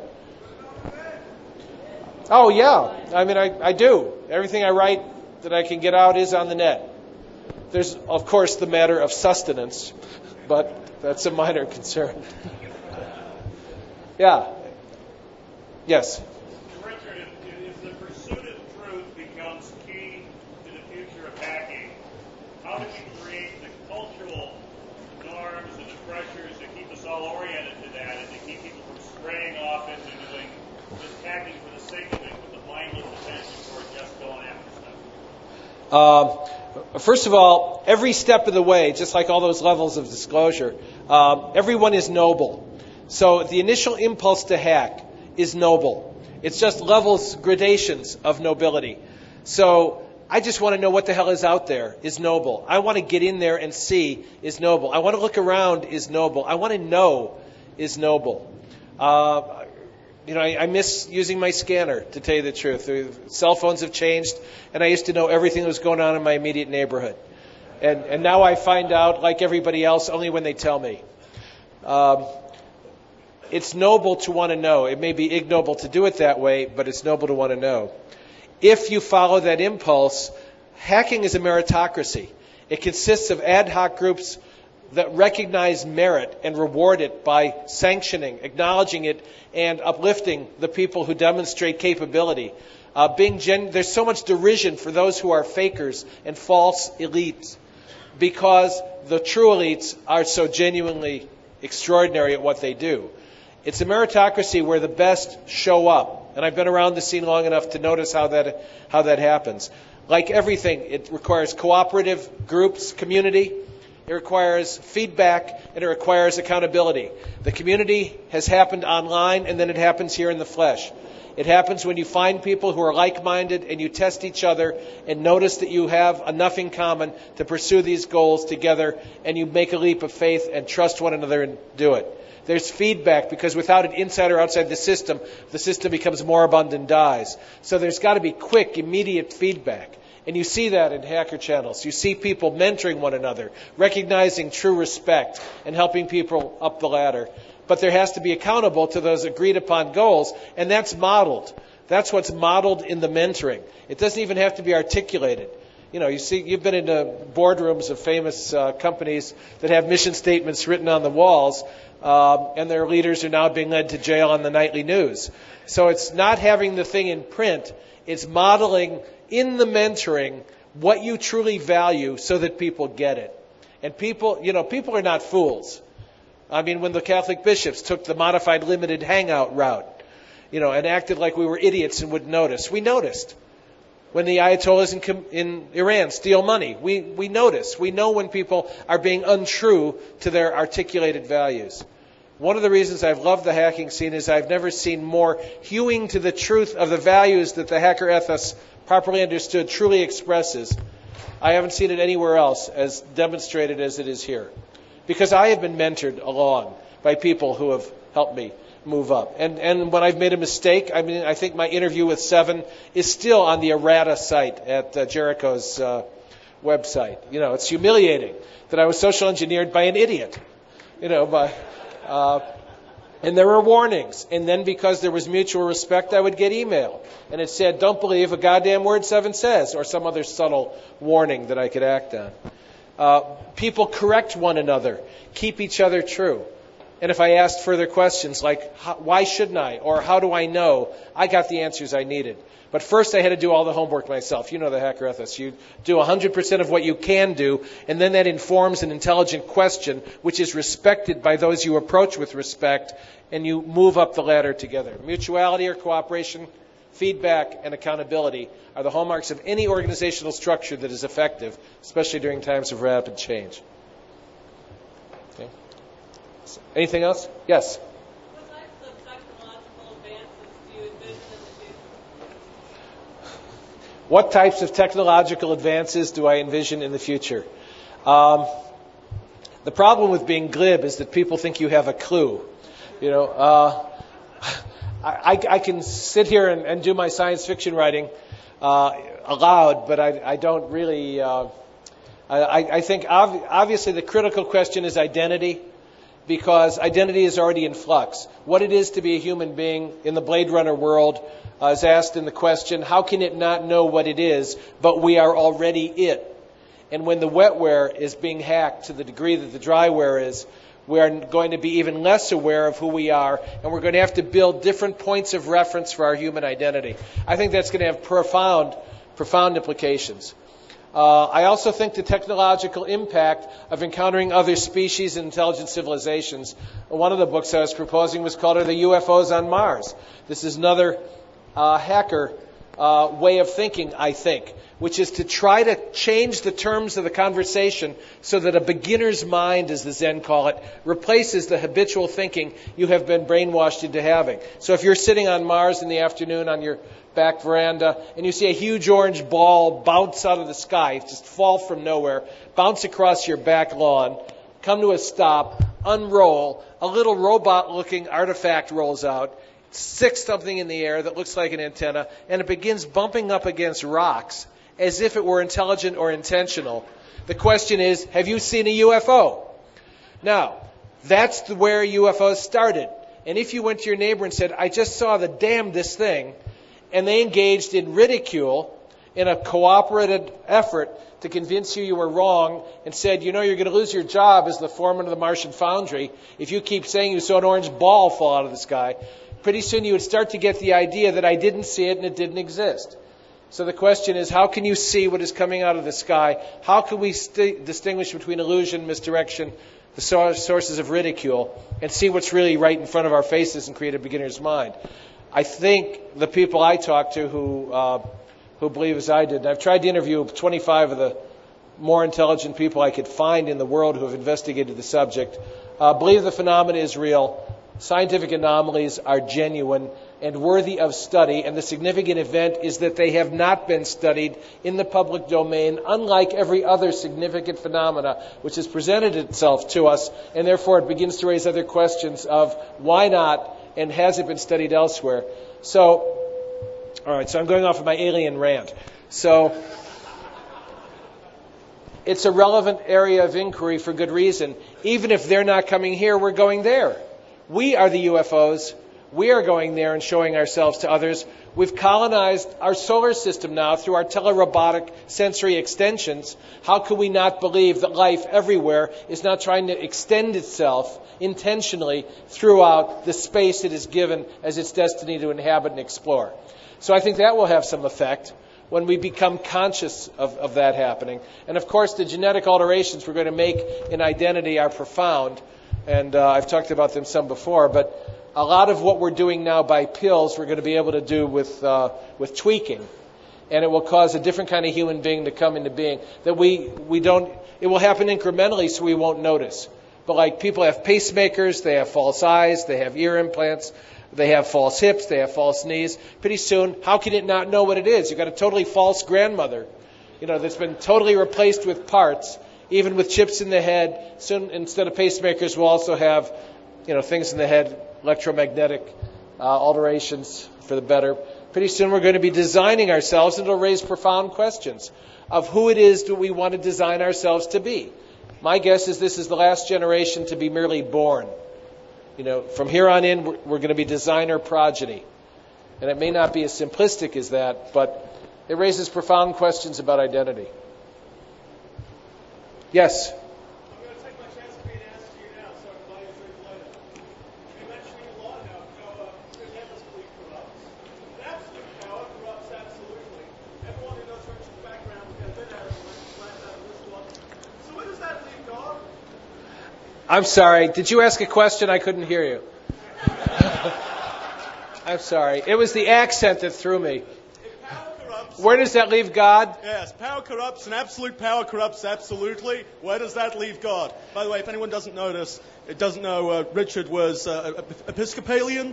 Oh, yeah. I mean, I, I do. Everything I write that I can get out is on the net. There's, of course, the matter of sustenance, but that's a minor concern. Yeah. Yes? Richard, if, if the pursuit of truth becomes key to the future of hacking, how do you create the cultural norms and the pressures that keep us all oriented to that and to keep people from straying off into doing just hacking for the sake of it with the mindless attention toward just going after stuff? Um, first of all, every step of the way, just like all those levels of disclosure, um, everyone is noble. So the initial impulse to hack is noble. It's just levels, gradations of nobility. So I just want to know what the hell is out there is noble. I want to get in there and see is noble. I want to look around is noble. I want to know is noble. Uh, you know, I, I miss using my scanner, to tell you the truth. The cell phones have changed, and I used to know everything that was going on in my immediate neighborhood. And, and now I find out, like everybody else, only when they tell me. Um, It's noble to want to know. It may be ignoble to do it that way, but it's noble to want to know. If you follow that impulse, hacking is a meritocracy. It consists of ad hoc groups that recognize merit and reward it by sanctioning, acknowledging it, and uplifting the people who demonstrate capability. Uh, being gen- there's so much derision for those who are fakers and false elites because the true elites are so genuinely extraordinary at what they do. It's a meritocracy where the best show up. And I've been around the scene long enough to notice how that how that happens. Like everything, it requires cooperative groups, community. It requires feedback, and it requires accountability. The community has happened online, and then it happens here in the flesh. It happens when you find people who are like-minded, and you test each other and notice that you have enough in common to pursue these goals together, and you make a leap of faith and trust one another and do it. There's feedback, because without it inside or outside the system, the system becomes moribund and dies. So there's got to be quick, immediate feedback. And you see that in hacker channels. You see people mentoring one another, recognizing true respect, and helping people up the ladder. But there has to be accountable to those agreed upon goals, and that's modeled. That's what's modeled in the mentoring. It doesn't even have to be articulated. You know, you see, you've been in the boardrooms of famous uh, companies that have mission statements written on the walls, um, and their leaders are now being led to jail on the nightly news. So it's not having the thing in print. It's modeling in the mentoring what you truly value so that people get it. And people, you know, people are not fools. I mean, when the Catholic bishops took the modified limited hangout route, you know, and acted like we were idiots and wouldn't notice, we noticed. When the Ayatollahs in, in Iran steal money, we, we notice. We know when people are being untrue to their articulated values. One of the reasons I've loved the hacking scene is I've never seen more hewing to the truth of the values that the hacker ethos, properly understood, truly expresses. I haven't seen it anywhere else as demonstrated as it is here. Because I have been mentored along by people who have helped me move up. And and when I've made a mistake, I mean, I think my interview with Seven is still on the errata site at uh, Jericho's uh, website. You know, it's humiliating that I was social engineered by an idiot. You know, by, uh, and there were warnings. And then because there was mutual respect, I would get email. And it said, don't believe a goddamn word Seven says, or some other subtle warning that I could act on. Uh, people correct one another, keep each other true. And if I asked further questions like, how, why shouldn't I? Or how do I know? I got the answers I needed. But first I had to do all the homework myself. You know the hacker ethos. You do one hundred percent of what you can do, and then that informs an intelligent question, which is respected by those you approach with respect, and you move up the ladder together. Mutuality or cooperation, feedback, and accountability are the hallmarks of any organizational structure that is effective, especially during times of rapid change. Okay. Anything else? Yes? What types of technological advances do you envision in the future? What types of technological advances do I envision in the future? Um, the problem with being glib is that people think you have a clue. You know, uh, I, I can sit here and, and do my science fiction writing uh, aloud, but I, I don't really. Uh, I, I think ob- obviously the critical question is identity, because identity is already in flux. What it is to be a human being in the Blade Runner world uh, is asked in the question, how can it not know what it is, but we are already it? And when the wetware is being hacked to the degree that the dryware is, we are going to be even less aware of who we are, and we're going to have to build different points of reference for our human identity. I think that's going to have profound, profound implications. Uh, I also think the technological impact of encountering other species and intelligent civilizations. One of the books I was proposing was called Are the U F Os on Mars? This is another uh, hacker uh, way of thinking, I think, which is to try to change the terms of the conversation so that a beginner's mind, as the Zen call it, replaces the habitual thinking you have been brainwashed into having. So if you're sitting on Mars in the afternoon on your back veranda and you see a huge orange ball bounce out of the sky, just fall from nowhere, bounce across your back lawn, come to a stop, unroll, a little robot-looking artifact rolls out, sticks something in the air that looks like an antenna, and it begins bumping up against rocks as if it were intelligent or intentional. The question is, have you seen a U F O? Now, that's the, where U F Os started. And if you went to your neighbor and said, I just saw the damnedest thing, and they engaged in ridicule in a cooperative effort to convince you you were wrong and said, you know, you're going to lose your job as the foreman of the Martian foundry if you keep saying you saw an orange ball fall out of the sky, pretty soon you would start to get the idea that I didn't see it and it didn't exist. So the question is, how can you see what is coming out of the sky? How can we st- distinguish between illusion, misdirection, the sources of ridicule, and see what's really right in front of our faces and create a beginner's mind? I think the people I talk to who uh, who believe as I did, and I've tried to interview twenty-five of the more intelligent people I could find in the world who have investigated the subject, uh, believe the phenomena is real. Scientific anomalies are genuine and worthy of study, and the significant event is that they have not been studied in the public domain, unlike every other significant phenomena which has presented itself to us, and therefore it begins to raise other questions of why not, and has it been studied elsewhere. So, all right, so I'm going off of my alien rant. So, it's a relevant area of inquiry for good reason. Even if they're not coming here, we're going there. We are the U F Os. We are going there and showing ourselves to others. We've colonized our solar system now through our telerobotic sensory extensions. How can we not believe that life everywhere is not trying to extend itself intentionally throughout the space it is given as its destiny to inhabit and explore? So I think that will have some effect when we become conscious of, of that happening. And of course, the genetic alterations we're going to make in identity are profound. And uh, I've talked about them some before, but a lot of what we're doing now by pills, we're going to be able to do with uh, with tweaking, and it will cause a different kind of human being to come into being. That we we don't. It will happen incrementally, so we won't notice. But like people have pacemakers, they have false eyes, they have ear implants, they have false hips, they have false knees. Pretty soon, how can it not know what it is? You've got a totally false grandmother, you know, that's been totally replaced with parts. Even with chips in the head, soon instead of pacemakers, we'll also have, you know, things in the head, electromagnetic uh, alterations for the better. Pretty soon we're going to be designing ourselves, and it'll raise profound questions of who it is that we want to design ourselves to be. My guess is this is the last generation to be merely born. You know, from here on in, we're, we're going to be designer progeny. And it may not be as simplistic as that, but it raises profound questions about identity. Yes? I'm going to take my chance of being asked to you now, so I'm glad you I'm sorry. Did you ask a question? I couldn't hear you. I'm sorry. It was the accent that threw me. Where does that leave God? Yes, power corrupts, and absolute power corrupts absolutely. Where does that leave God? By the way, if anyone doesn't notice, it doesn't know uh, Richard was uh, Episcopalian.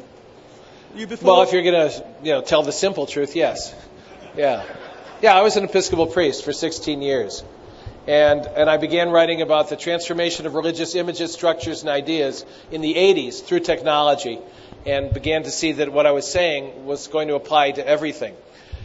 You before? Well, if you're going to, you know, tell the simple truth, yes. Yeah. Yeah, I was an Episcopal priest for sixteen years. And and I began writing about the transformation of religious images, structures, and ideas in the eighties through technology, and began to see that what I was saying was going to apply to everything.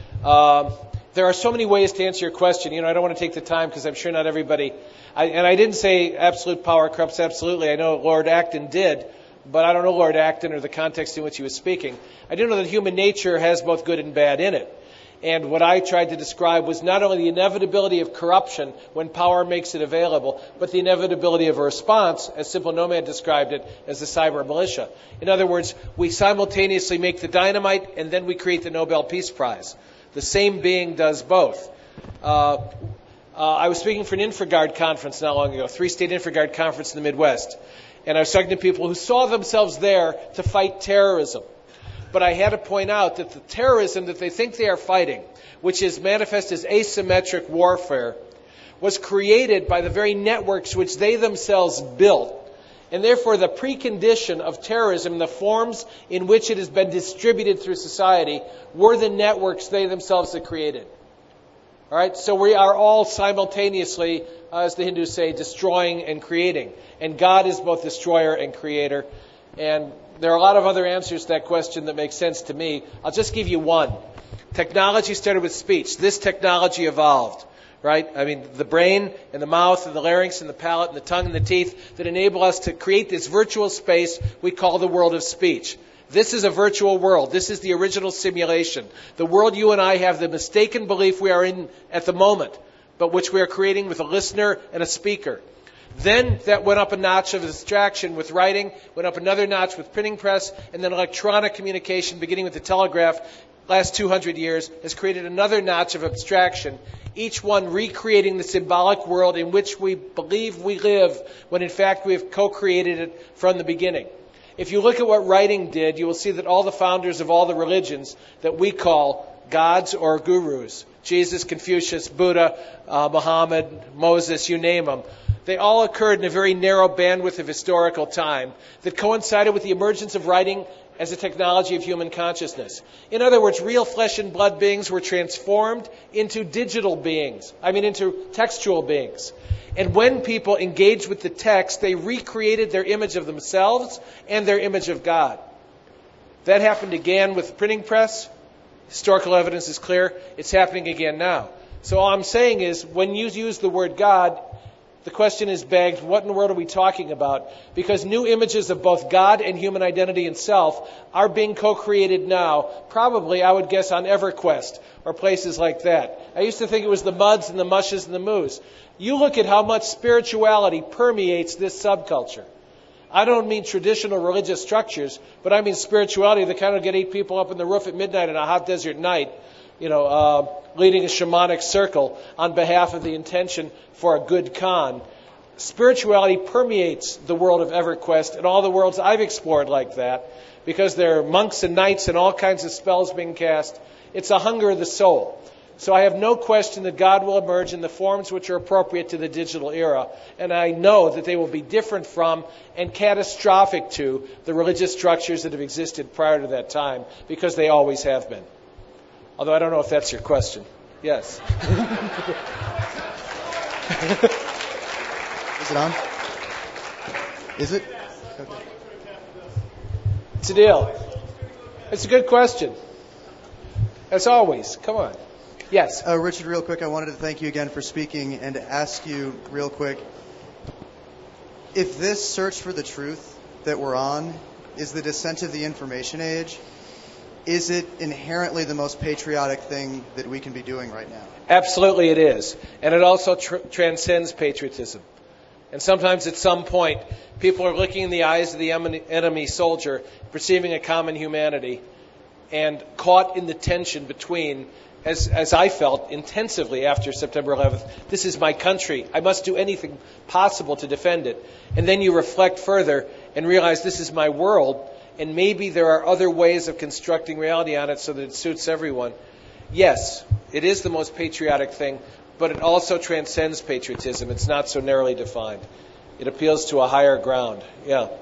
Um, there are so many ways to answer your question. You know, I don't want to take the time because I'm sure not everybody... I, and I didn't say absolute power corrupts absolutely. I know Lord Acton did, but I don't know Lord Acton or the context in which he was speaking. I do know that human nature has both good and bad in it. And what I tried to describe was not only the inevitability of corruption when power makes it available, but the inevitability of a response, as Simple Nomad described it, as the cyber militia. In other words, we simultaneously make the dynamite and then we create the Nobel Peace Prize. The same being does both. Uh, uh, I was speaking for an InfraGard conference not long ago, a three-state InfraGard conference in the Midwest. And I was talking to people who saw themselves there to fight terrorism. But I had to point out that the terrorism that they think they are fighting, which is manifest as asymmetric warfare, was created by the very networks which they themselves built. And therefore, the precondition of terrorism, the forms in which it has been distributed through society, were the networks they themselves had created. All right? So we are all simultaneously, uh, as the Hindus say, destroying and creating. And God is both destroyer and creator. And there are a lot of other answers to that question that make sense to me. I'll just give you one. Technology started with speech. This technology evolved, right? I mean, the brain and the mouth and the larynx and the palate and the tongue and the teeth that enable us to create this virtual space we call the world of speech. This is a virtual world. This is the original simulation. The world you and I have the mistaken belief we are in at the moment, but which we are creating with a listener and a speaker. Then that went up a notch of abstraction with writing, went up another notch with printing press, and then electronic communication, beginning with the telegraph, last two hundred years, has created another notch of abstraction, each one recreating the symbolic world in which we believe we live, when in fact we have co-created it from the beginning. If you look at what writing did, you will see that all the founders of all the religions that we call gods or gurus, Jesus, Confucius, Buddha, uh, Muhammad, Moses, you name them, they all occurred in a very narrow bandwidth of historical time that coincided with the emergence of writing as a technology of human consciousness. In other words, real flesh and blood beings were transformed into digital beings, I mean into textual beings. And when people engaged with the text, they recreated their image of themselves and their image of God. That happened again with the printing press. Historical evidence is clear. It's happening again now. So all I'm saying is, when you use the word God, the question is begged, what in the world are we talking about? Because new images of both God and human identity and self are being co-created now, probably, I would guess, on EverQuest or places like that. I used to think it was the Muds and the Mushes and the Moos. You look at how much spirituality permeates this subculture. I don't mean traditional religious structures, but I mean spirituality, the kind of get eight people up in the roof at midnight on a hot desert night, you know, uh, leading a shamanic circle on behalf of the intention for a good con. Spirituality permeates the world of EverQuest and all the worlds I've explored like that, because there are monks and knights and all kinds of spells being cast. It's a hunger of the soul. So I have no question that God will emerge in the forms which are appropriate to the digital era, and I know that they will be different from and catastrophic to the religious structures that have existed prior to that time, because they always have been. Although I don't know if that's your question. Yes. Is it on? Is it? Okay. It's a deal. It's a good question. As always. Come on. Yes. Uh, Richard, real quick, I wanted to thank you again for speaking and to ask you real quick, if this search for the truth that we're on is the descent of the information age, is it inherently the most patriotic thing that we can be doing right now? Absolutely it is. And it also tr- transcends patriotism. And sometimes at some point, people are looking in the eyes of the enemy soldier, perceiving a common humanity, and caught in the tension between as, as I felt intensively after September eleventh, this is my country. I must do anything possible to defend it. And then you reflect further and realize this is my world, and maybe there are other ways of constructing reality on it so that it suits everyone. Yes, it is the most patriotic thing, but it also transcends patriotism. It's not so narrowly defined. It appeals to a higher ground. Yeah. What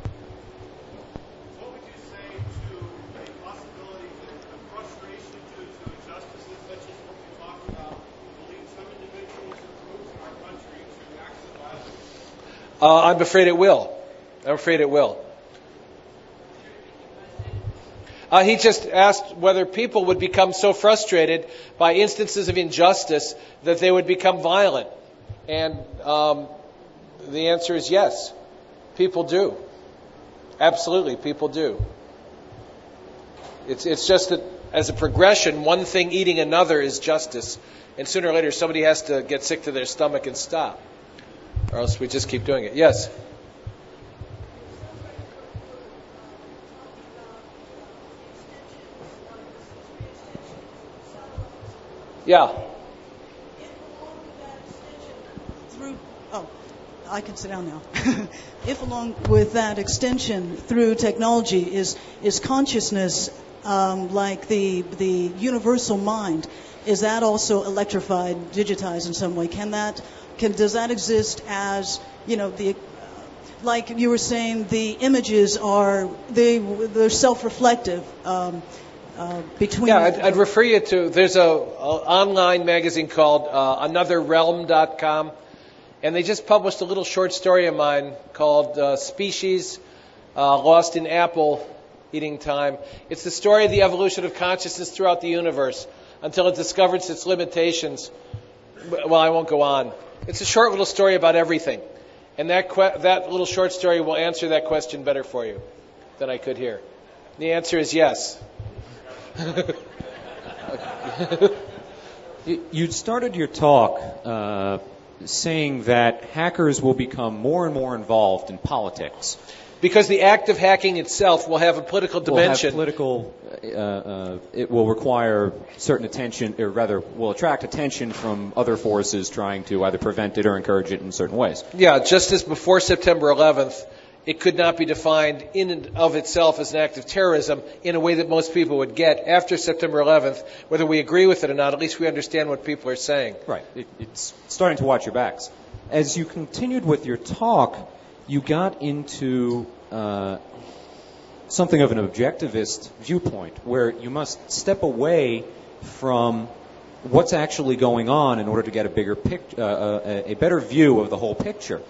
would you say to the possibility that the frustration due to injustices such as what you talked about will lead some individuals or groups in our country to acts of violence? Uh, I'm afraid it will. I'm afraid it will. Uh, he just asked whether people would become so frustrated by instances of injustice that they would become violent. And um, the answer is yes. People do. Absolutely, people do. It's, it's just that as a progression, one thing eating another is justice. And sooner or later, somebody has to get sick to their stomach and stop. Or else we just keep doing it. Yes? Yeah. Through, oh, I can sit down now. If along with that extension through technology is is consciousness, um, like the the universal mind, is that also electrified, digitized in some way? Can that can does that exist as, you know, the like you were saying, the images are they they're self-reflective. Um, Uh, between yeah, I'd, I'd refer you to, there's a, a online magazine called uh, another realm dot com, and they just published a little short story of mine called uh, Species uh, Lost in Apple Eating Time. It's the story of the evolution of consciousness throughout the universe until it discovers its limitations. Well, I won't go on. It's a short little story about everything, and that que- that little short story will answer that question better for you than I could here. The answer is yes. You started your talk uh, saying that hackers will become more and more involved in politics. Because the act of hacking itself will have a political dimension. Will have political, uh, uh, it will require certain attention, or rather, will attract attention from other forces trying to either prevent it or encourage it in certain ways. Yeah, just as before September eleventh, it could not be defined in and of itself as an act of terrorism in a way that most people would get. After September eleventh, whether we agree with it or not, at least we understand what people are saying. Right. It, it's starting to watch your backs. As you continued with your talk, you got into uh, something of an objectivist viewpoint, where you must step away from what's actually going on in order to get a bigger pic- uh, a, a better view of the whole picture.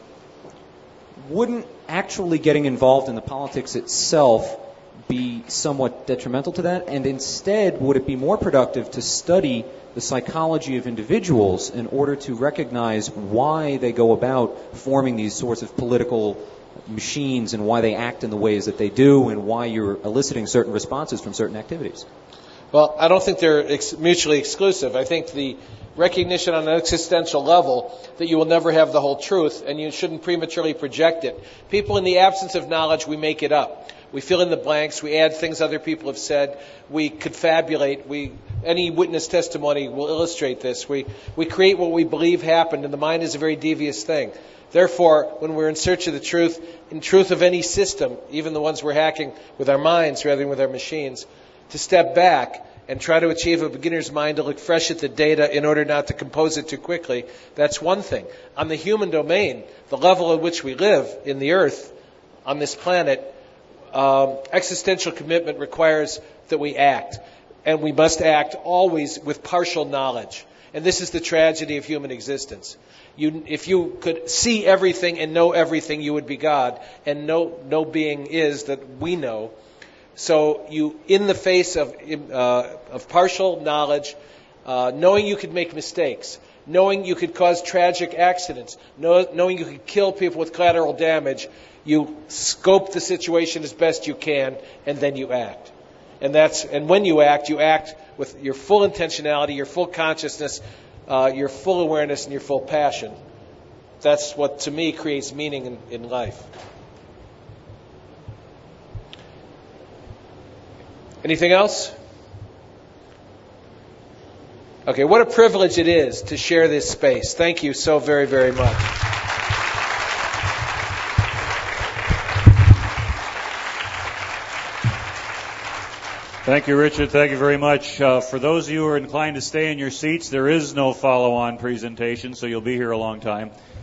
Wouldn't actually getting involved in the politics itself be somewhat detrimental to that? And instead, would it be more productive to study the psychology of individuals in order to recognize why they go about forming these sorts of political machines and why they act in the ways that they do and why you're eliciting certain responses from certain activities? Well, I don't think they're ex- mutually exclusive. I think the recognition on an existential level that you will never have the whole truth and you shouldn't prematurely project it. People, in the absence of knowledge, we make it up. We fill in the blanks. We add things other people have said. We confabulate. We, any witness testimony will illustrate this. We, we create what we believe happened, and the mind is a very devious thing. Therefore, when we're in search of the truth, in truth of any system, even the ones we're hacking with our minds rather than with our machines, to step back and try to achieve a beginner's mind to look fresh at the data in order not to compose it too quickly, that's one thing. On the human domain, the level at which we live in the earth, on this planet, um, existential commitment requires that we act. And we must act always with partial knowledge. And this is the tragedy of human existence. You, if you could see everything and know everything, you would be God. And no, no being is that we know. So you, in the face of uh, of partial knowledge, uh, knowing you could make mistakes, knowing you could cause tragic accidents, know, knowing you could kill people with collateral damage, you scope the situation as best you can, and then you act. And that's and when you act, you act with your full intentionality, your full consciousness, uh, your full awareness, and your full passion. That's what, to me, creates meaning in, in life. Anything else? Okay, what a privilege it is to share this space. Thank you so very, very much. Thank you, Richard. Thank you very much. Uh, for those of you who are inclined to stay in your seats, there is no follow-on presentation, so you'll be here a long time.